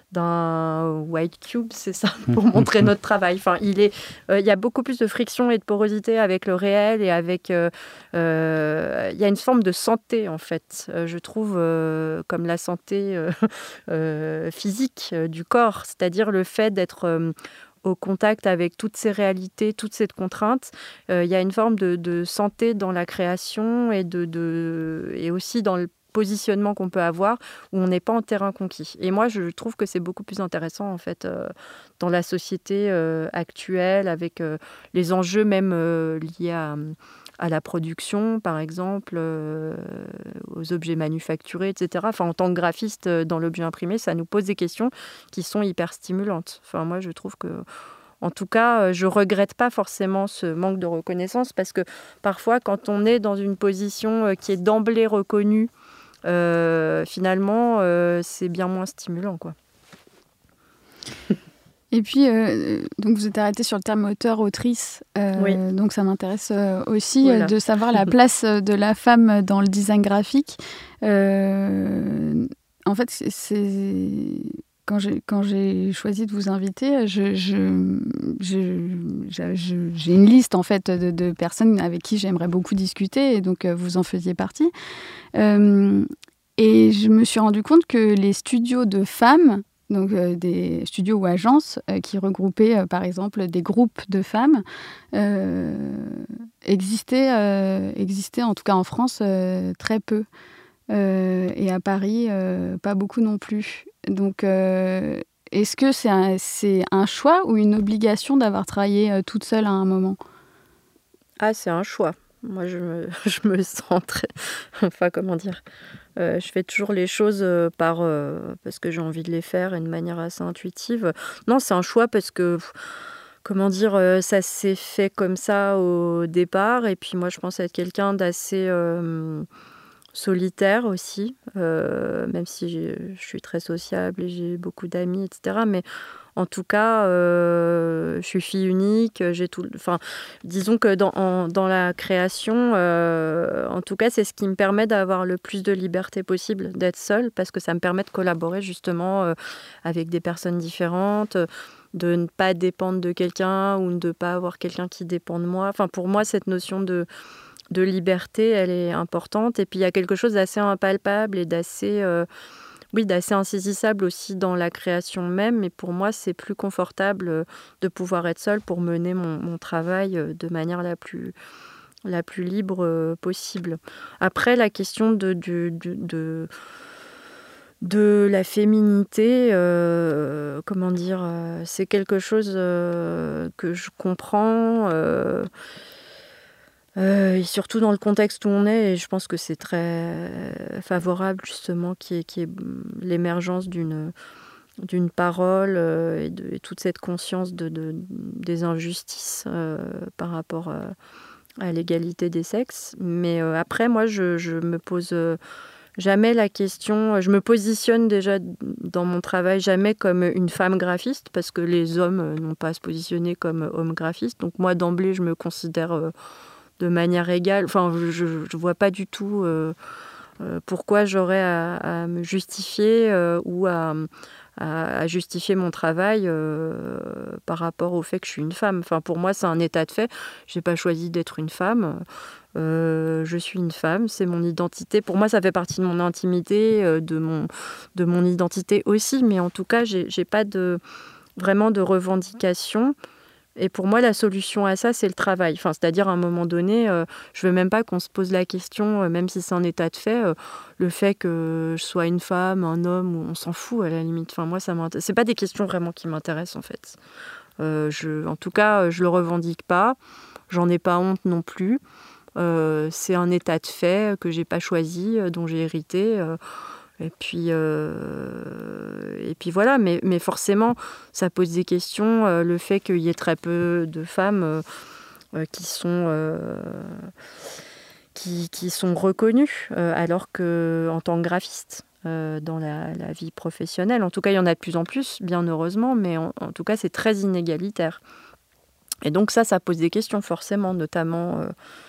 white cube, c'est ça, pour montrer notre travail. Enfin, il y a beaucoup plus de friction et de porosité avec le réel et avec... il y a une forme de santé, en fait, je trouve, comme la santé physique du corps, c'est-à-dire le fait d'être... au contact avec toutes ces réalités, toutes ces contraintes. Il y a une forme de santé dans la création et aussi dans le positionnement qu'on peut avoir où on n'est pas en terrain conquis. Et moi, je trouve que c'est beaucoup plus intéressant, en fait, dans la société actuelle, avec les enjeux même liés à la production, par exemple, aux objets manufacturés, etc. Enfin, en tant que graphiste, dans l'objet imprimé, ça nous pose des questions qui sont hyper stimulantes. Enfin, moi, je trouve que En tout cas, je regrette pas forcément ce manque de reconnaissance parce que parfois, quand on est dans une position qui est d'emblée reconnue, finalement, c'est bien moins stimulant, quoi. Et puis, donc vous êtes arrêtée sur le terme auteur-autrice. Oui. Donc ça m'intéresse aussi Voilà. de savoir la place de la femme dans le design graphique. En fait, quand j'ai choisi de vous inviter, j'ai une liste en fait de personnes avec qui j'aimerais beaucoup discuter, et donc vous en faisiez partie. Et je me suis rendu compte que les studios de femmes, donc des studios ou agences qui regroupaient par exemple des groupes de femmes, existaient en tout cas en France très peu. Et à Paris, pas beaucoup non plus. Donc, est-ce que c'est un choix ou une obligation d'avoir travaillé toute seule à un moment ? Ah, c'est un choix. Moi, je me sens très... Enfin, comment dire ? Je fais toujours les choses parce que j'ai envie de les faire et de manière assez intuitive. Non, c'est un choix parce que... Comment dire, ça s'est fait comme ça au départ. Et puis moi, je pense être quelqu'un d'assez... solitaire aussi, même si je suis très sociable et j'ai beaucoup d'amis, etc. Mais en tout cas, je suis fille unique. Disons que dans la création, en tout cas, c'est ce qui me permet d'avoir le plus de liberté possible, d'être seule, parce que ça me permet de collaborer justement avec des personnes différentes, de ne pas dépendre de quelqu'un ou de ne pas avoir quelqu'un qui dépend de moi. Enfin, pour moi, cette notion de liberté, elle est importante. Et puis, il y a quelque chose d'assez impalpable et d'assez insaisissable aussi dans la création même. Et pour moi, c'est plus confortable de pouvoir être seule pour mener mon travail de manière la plus libre possible. Après, la question de la féminité, comment dire, c'est quelque chose que je comprends... et surtout dans le contexte où on est, et je pense que c'est très favorable justement qu'il y ait l'émergence d'une parole et toute cette conscience des injustices par rapport à l'égalité des sexes. Mais après, moi, je me pose jamais la question, je me positionne déjà dans mon travail jamais comme une femme graphiste, parce que les hommes n'ont pas à se positionner comme hommes graphistes. Donc moi, d'emblée, je me considère... de manière égale. Enfin, je ne vois pas du tout pourquoi j'aurais à me justifier ou à justifier mon travail par rapport au fait que je suis une femme. Enfin, pour moi, c'est un état de fait. Je n'ai pas choisi d'être une femme. Je suis une femme, c'est mon identité. Pour moi, ça fait partie de mon intimité, de mon identité aussi. Mais en tout cas, j'ai pas vraiment de revendication. Et pour moi, la solution à ça, c'est le travail. Enfin, c'est-à-dire, à un moment donné, je veux même pas qu'on se pose la question, même si c'est un état de fait, le fait que je sois une femme, un homme, on s'en fout à la limite. Enfin, moi, c'est pas des questions vraiment qui m'intéressent, en fait. En tout cas, je le revendique pas. J'en ai pas honte non plus. C'est un état de fait que j'ai pas choisi, dont j'ai hérité. Et puis voilà, mais forcément, ça pose des questions. Le fait qu'il y ait très peu de femmes qui sont reconnues, alors qu'en tant que graphiste, dans la vie professionnelle, en tout cas, il y en a de plus en plus, bien heureusement, mais en tout cas, c'est très inégalitaire. Et donc ça pose des questions, forcément, notamment...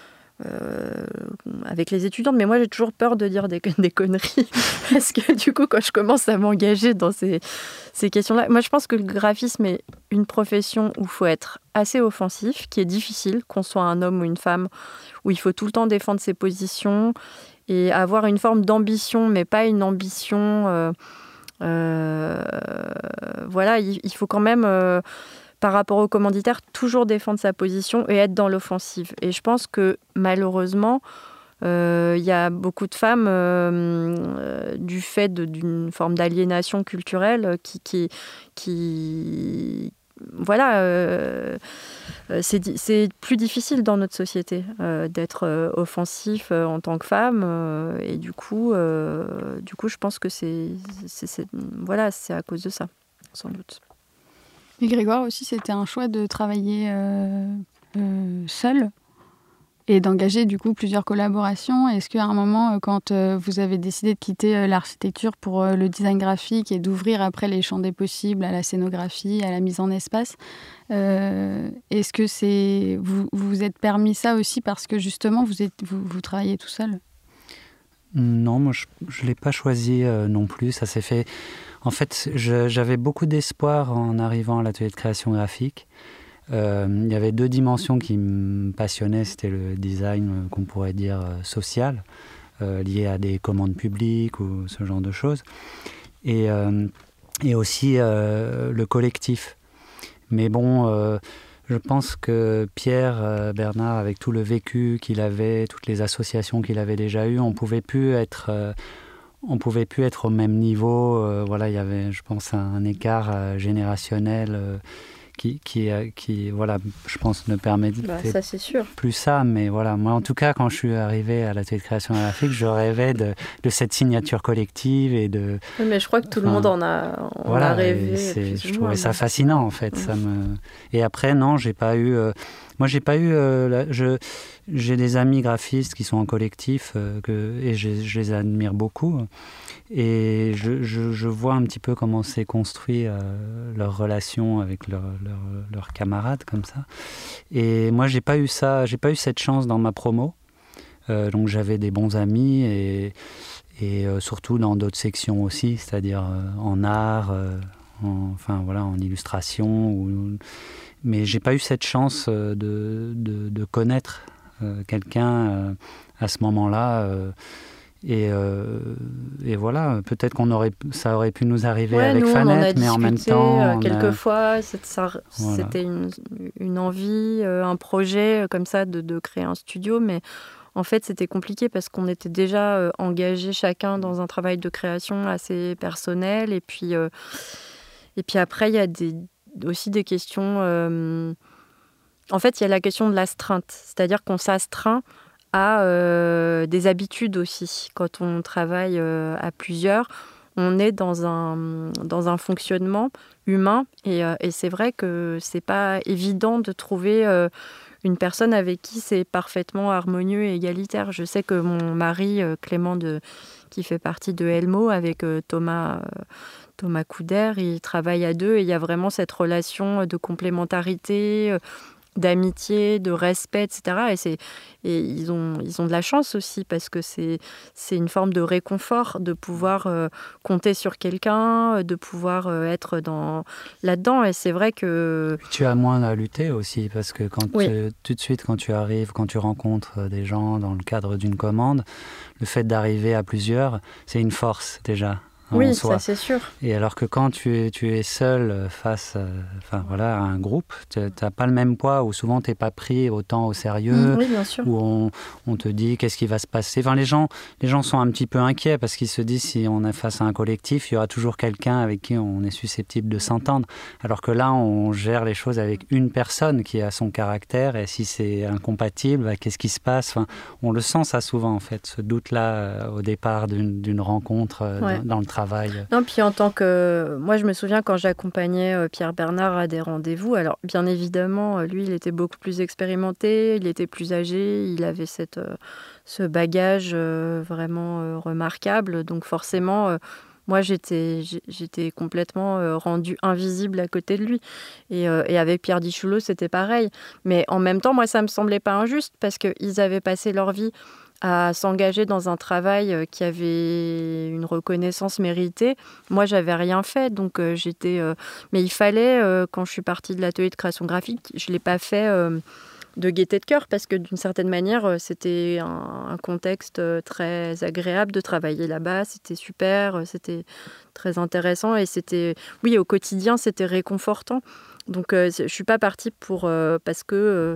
avec les étudiantes, mais moi j'ai toujours peur de dire des conneries parce que du coup quand je commence à m'engager dans ces questions-là, moi je pense que le graphisme est une profession où il faut être assez offensif, qui est difficile, qu'on soit un homme ou une femme, où il faut tout le temps défendre ses positions et avoir une forme d'ambition, mais pas une ambition... voilà, il faut quand même... par rapport aux commanditaires, toujours défendre sa position et être dans l'offensive. Et je pense que malheureusement, il y a beaucoup de femmes, du fait d'une forme d'aliénation culturelle, voilà, c'est plus difficile dans notre société d'être offensif en tant que femme. Et du coup, je pense que c'est à cause de ça, sans doute. Et Grégoire aussi, c'était un choix de travailler seul et d'engager du coup plusieurs collaborations. Est-ce qu'à un moment, quand vous avez décidé de quitter l'architecture pour le design graphique et d'ouvrir après les champs des possibles à la scénographie, à la mise en espace, est-ce que vous vous êtes permis ça aussi parce que justement vous travaillez tout seul? Non, moi je l'ai pas choisi non plus. Ça s'est fait. En fait, j'avais beaucoup d'espoir en arrivant à l'atelier de création graphique. Il y avait 2 dimensions qui me passionnaient. C'était le design, qu'on pourrait dire social, lié à des commandes publiques ou ce genre de choses, et aussi le collectif. Mais bon, je pense que Pierre Bernard, avec tout le vécu qu'il avait, toutes les associations qu'il avait déjà eues, on pouvait plus être au même niveau. Voilà, il y avait, je pense, un écart générationnel qui voilà, je pense, ne permettait ça, c'est sûr. plus ça. Mais voilà, moi, en tout cas, quand je suis arrivé à l'atelier de création graphique, je rêvais de cette signature collective et de... Oui, mais je crois que tout le monde en a rêvé. Je trouvais ça fascinant, en fait. Et après, non, j'ai pas eu... Moi, j'ai pas eu... j'ai des amis graphistes qui sont en collectif et je les admire beaucoup. Et je vois un petit peu comment s'est construit leur relation avec leurs camarades, comme ça. Et moi, j'ai pas eu cette chance dans ma promo. Donc, j'avais des bons amis et surtout dans d'autres sections aussi, c'est-à-dire en art, en illustration. Mais j'ai pas eu cette chance de connaître quelqu'un à ce moment-là. Et voilà, peut-être ça aurait pu nous arriver avec Fanette, mais en même temps... quelquefois, c'était une envie, un projet comme ça de créer un studio, mais en fait, c'était compliqué parce qu'on était déjà engagés chacun dans un travail de création assez personnel. Et puis après, il y a aussi des questions... En fait, il y a la question de l'astreinte, c'est-à-dire qu'on s'astreint à des habitudes aussi. Quand on travaille à plusieurs, on est dans un fonctionnement humain et c'est vrai que c'est pas évident de trouver une personne avec qui c'est parfaitement harmonieux et égalitaire. Je sais que mon mari, Clément, qui fait partie de Elmo, avec Thomas Couder, ils travaillent à 2 et il y a vraiment cette relation de complémentarité, d'amitié, de respect, etc. Et ils ont de la chance aussi parce que c'est une forme de réconfort de pouvoir compter sur quelqu'un, de pouvoir être là-dedans. Et c'est vrai que... Tu as moins à lutter aussi parce que tout de suite, quand tu arrives, quand tu rencontres des gens dans le cadre d'une commande, le fait d'arriver à plusieurs, c'est une force déjà. Oui, ça c'est sûr. Et alors que quand tu es seul face à un groupe, tu n'as pas le même poids, ou souvent tu n'es pas pris autant au sérieux, oui, bien sûr. où on te dit qu'est-ce qui va se passer. Enfin, les gens sont un petit peu inquiets parce qu'ils se disent si on est face à un collectif, il y aura toujours quelqu'un avec qui on est susceptible de s'entendre. Alors que là, on gère les choses avec une personne qui a son caractère et si c'est incompatible, qu'est-ce qui se passe? Enfin, on le sent ça souvent en fait, ce doute-là au départ d'une rencontre dans le travail. Non, puis moi je me souviens quand j'accompagnais Pierre Bernard à des rendez-vous, alors bien évidemment, lui il était beaucoup plus expérimenté, il était plus âgé, il avait ce bagage vraiment remarquable, donc forcément... moi, j'étais complètement rendue invisible à côté de lui. Et avec Pierre Dichoulot, c'était pareil. Mais en même temps, moi, ça ne me semblait pas injuste parce qu'ils avaient passé leur vie à s'engager dans un travail qui avait une reconnaissance méritée. Moi, j'avais rien fait, donc mais il fallait, quand je suis partie de l'atelier de création graphique, je ne l'ai pas fait... de gaieté de cœur, parce que d'une certaine manière, c'était un contexte très agréable de travailler là-bas. C'était super, c'était très intéressant et oui, au quotidien, c'était réconfortant. Donc, je ne suis pas partie parce que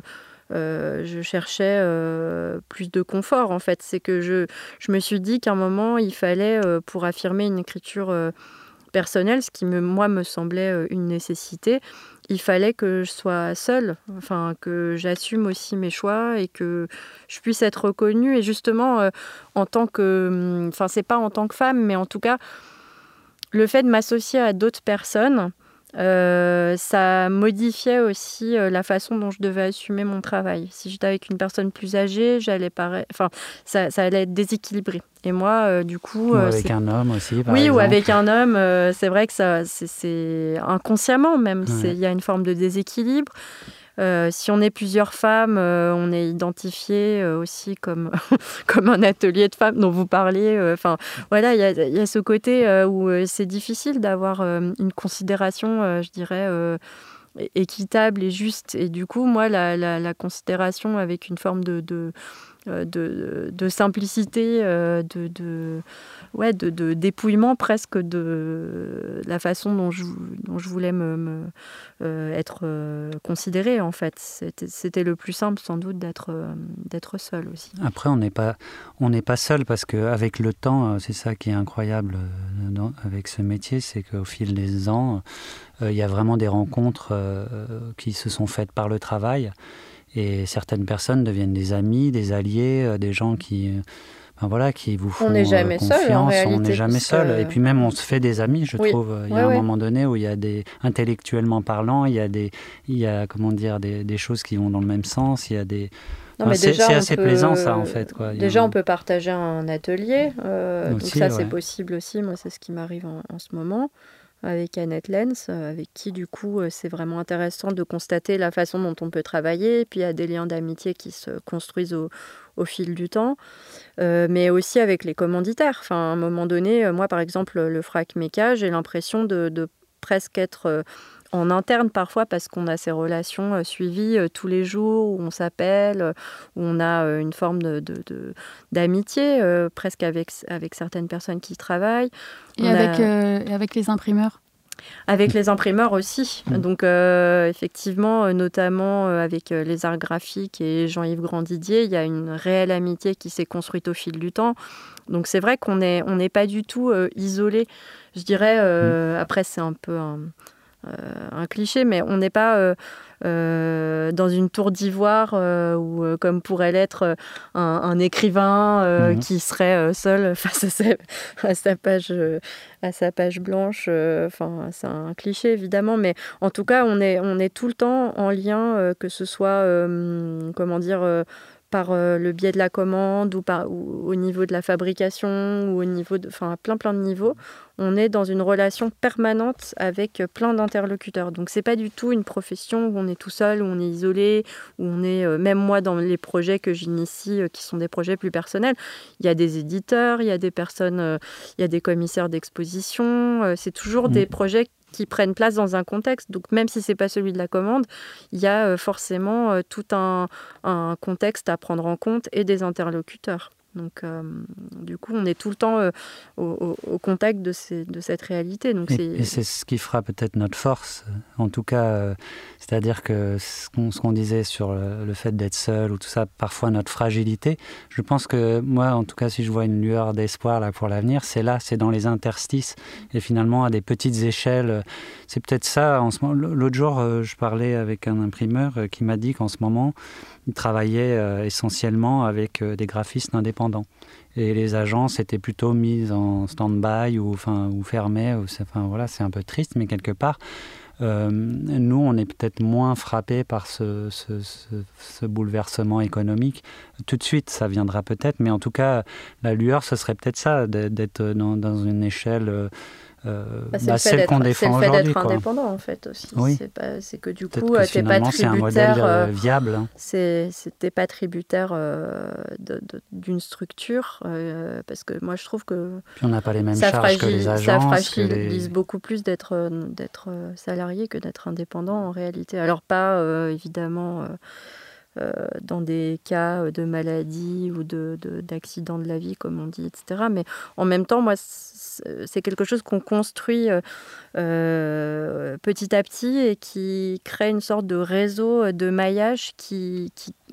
je cherchais plus de confort, en fait. C'est que je me suis dit qu'à un moment, il fallait, pour affirmer une écriture personnelle, ce qui, moi, me semblait une nécessité, il fallait que je sois seule, que j'assume aussi mes choix et que je puisse être reconnue. Et justement, en tant que... c'est pas en tant que femme, mais en tout cas, le fait de m'associer à d'autres personnes ça modifiait aussi la façon dont je devais assumer mon travail. Si j'étais avec une personne plus âgée, ça allait être déséquilibré. Et moi, du coup... Ou avec un homme aussi, par oui, exemple. ou avec un homme, c'est vrai que c'est inconsciemment même, il y a une forme de déséquilibre. Si on est plusieurs femmes, on est identifié aussi comme, comme un atelier de femmes dont vous parliez. Voilà, il y a ce côté où c'est difficile d'avoir une considération, je dirais, équitable et juste. Et du coup, moi, la considération avec une forme de simplicité, de dépouillement presque de la façon dont je voulais être considérée, en fait. C'était le plus simple, sans doute, d'être seule aussi. Après, on n'est pas seul, parce qu'avec le temps, c'est ça qui est incroyable avec ce métier, c'est qu'au fil des ans, il y a vraiment des rencontres qui se sont faites par le travail. Et certaines personnes deviennent des amis, des alliés, des gens qui vous font on n'est jamais confiance. Seul, en réalité, on n'est jamais seul. Et puis même, on se fait des amis, je trouve. Il y a un moment donné où il y a intellectuellement parlant, il y a des choses qui vont dans le même sens. Il y a des... c'est assez plaisant, ça, en fait. Quoi. On peut partager un atelier. Donc ça, c'est possible aussi. Moi, c'est ce qui m'arrive en ce moment, avec Annette Lenz, avec qui, du coup, c'est vraiment intéressant de constater la façon dont on peut travailler. Et puis, il y a des liens d'amitié qui se construisent au fil du temps. Mais aussi avec les commanditaires. À un moment donné, moi, par exemple, le Frac Méca, j'ai l'impression de presque être... en interne parfois, parce qu'on a ces relations suivies tous les jours, où on s'appelle, où on a une forme d'amitié presque avec certaines personnes qui travaillent. Et avec les imprimeurs. Avec les imprimeurs aussi. Donc, effectivement, notamment avec les arts graphiques et Jean-Yves Grandidier, il y a une réelle amitié qui s'est construite au fil du temps. Donc, c'est vrai qu'on n'est pas du tout isolé. Je dirais, après, c'est un peu un cliché, mais on n'est pas dans une tour d'ivoire où, comme pourrait l'être un écrivain qui serait seul face à sa page blanche. C'est un cliché, évidemment, mais en tout cas, on est tout le temps en lien, que ce soit, par le biais de la commande ou au niveau de la fabrication ou au niveau à plein de niveaux. On est dans une relation permanente avec plein d'interlocuteurs. Donc, c'est pas du tout une profession où on est tout seul, où on est isolé, où on est... même moi, dans les projets que j'initie, qui sont des projets plus personnels, il y a des éditeurs, il y a des personnes, il y a des commissaires d'exposition. C'est toujours des projets qui prennent place dans un contexte. Donc, même si ce n'est pas celui de la commande, il y a forcément tout un contexte à prendre en compte et des interlocuteurs. Donc, du coup, on est tout le temps au contact de cette réalité. Donc, et c'est ce qui fera peut-être notre force. En tout cas, c'est-à-dire que ce qu'on disait sur le fait d'être seul ou tout ça, parfois notre fragilité, je pense que moi, en tout cas, si je vois une lueur d'espoir là, pour l'avenir, c'est dans les interstices. Et finalement, à des petites échelles, c'est peut-être ça. En ce moment, l'autre jour, je parlais avec un imprimeur qui m'a dit qu'en ce moment, il travaillait essentiellement avec des graphistes indépendants. Et les agences étaient plutôt mises en stand-by ou fermées. C'est un peu triste, mais quelque part, nous, on est peut-être moins frappés par ce bouleversement économique. Tout de suite, ça viendra peut-être, mais en tout cas, la lueur, ce serait peut-être ça, d'être dans une échelle... celle qu'on défend aujourd'hui. C'est le fait d'être indépendant, en fait, aussi. C'est que du coup, t'es pas tributaire... c'est un modèle viable. Hein. T'es pas tributaire d'une structure, parce que moi, je trouve que... Puis on n'a pas les mêmes charges que les agences. Ça fragilise beaucoup plus d'être salarié que d'être indépendant, en réalité. Alors, pas, évidemment... dans des cas de maladie ou d'accident de la vie, comme on dit, etc. Mais en même temps, moi, c'est quelque chose qu'on construit petit à petit et qui crée une sorte de réseau de maillage qui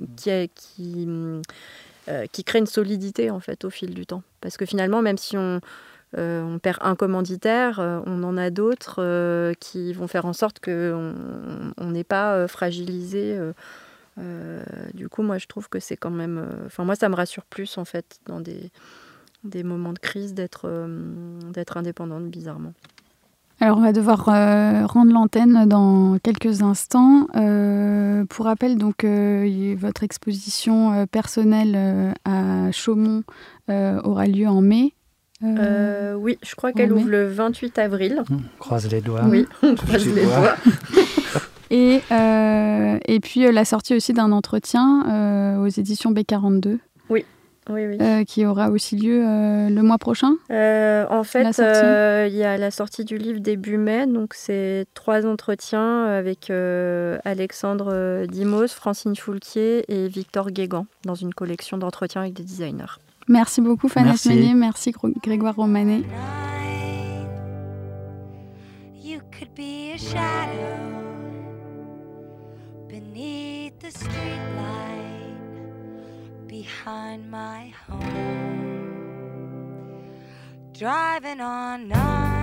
crée une solidité, en fait, au fil du temps. Parce que finalement, même si on perd un commanditaire, on en a d'autres qui vont faire en sorte qu'on n'est pas fragilisé. Du coup, moi, je trouve que c'est quand même... moi, ça me rassure plus, en fait, dans des moments de crise, d'être indépendante, bizarrement. Alors, on va devoir rendre l'antenne dans quelques instants. Pour rappel, donc, votre exposition personnelle à Chaumont aura lieu en mai. Oui, je crois qu'elle ouvre le 28 avril. On croise les doigts. Oui, on croise les doigts. Et puis la sortie aussi d'un entretien aux éditions B42. Oui. Qui aura aussi lieu le mois prochain. En fait, il y a la sortie du livre début mai, donc c'est 3 entretiens avec Alexandre Dimos, Francine Foulquier et Victor Guégan dans une collection d'entretiens avec des designers. Merci beaucoup Fanette Meillier, merci Grégoire Romanet. You could be a shadow beneath the streetlight behind my home, driving on 9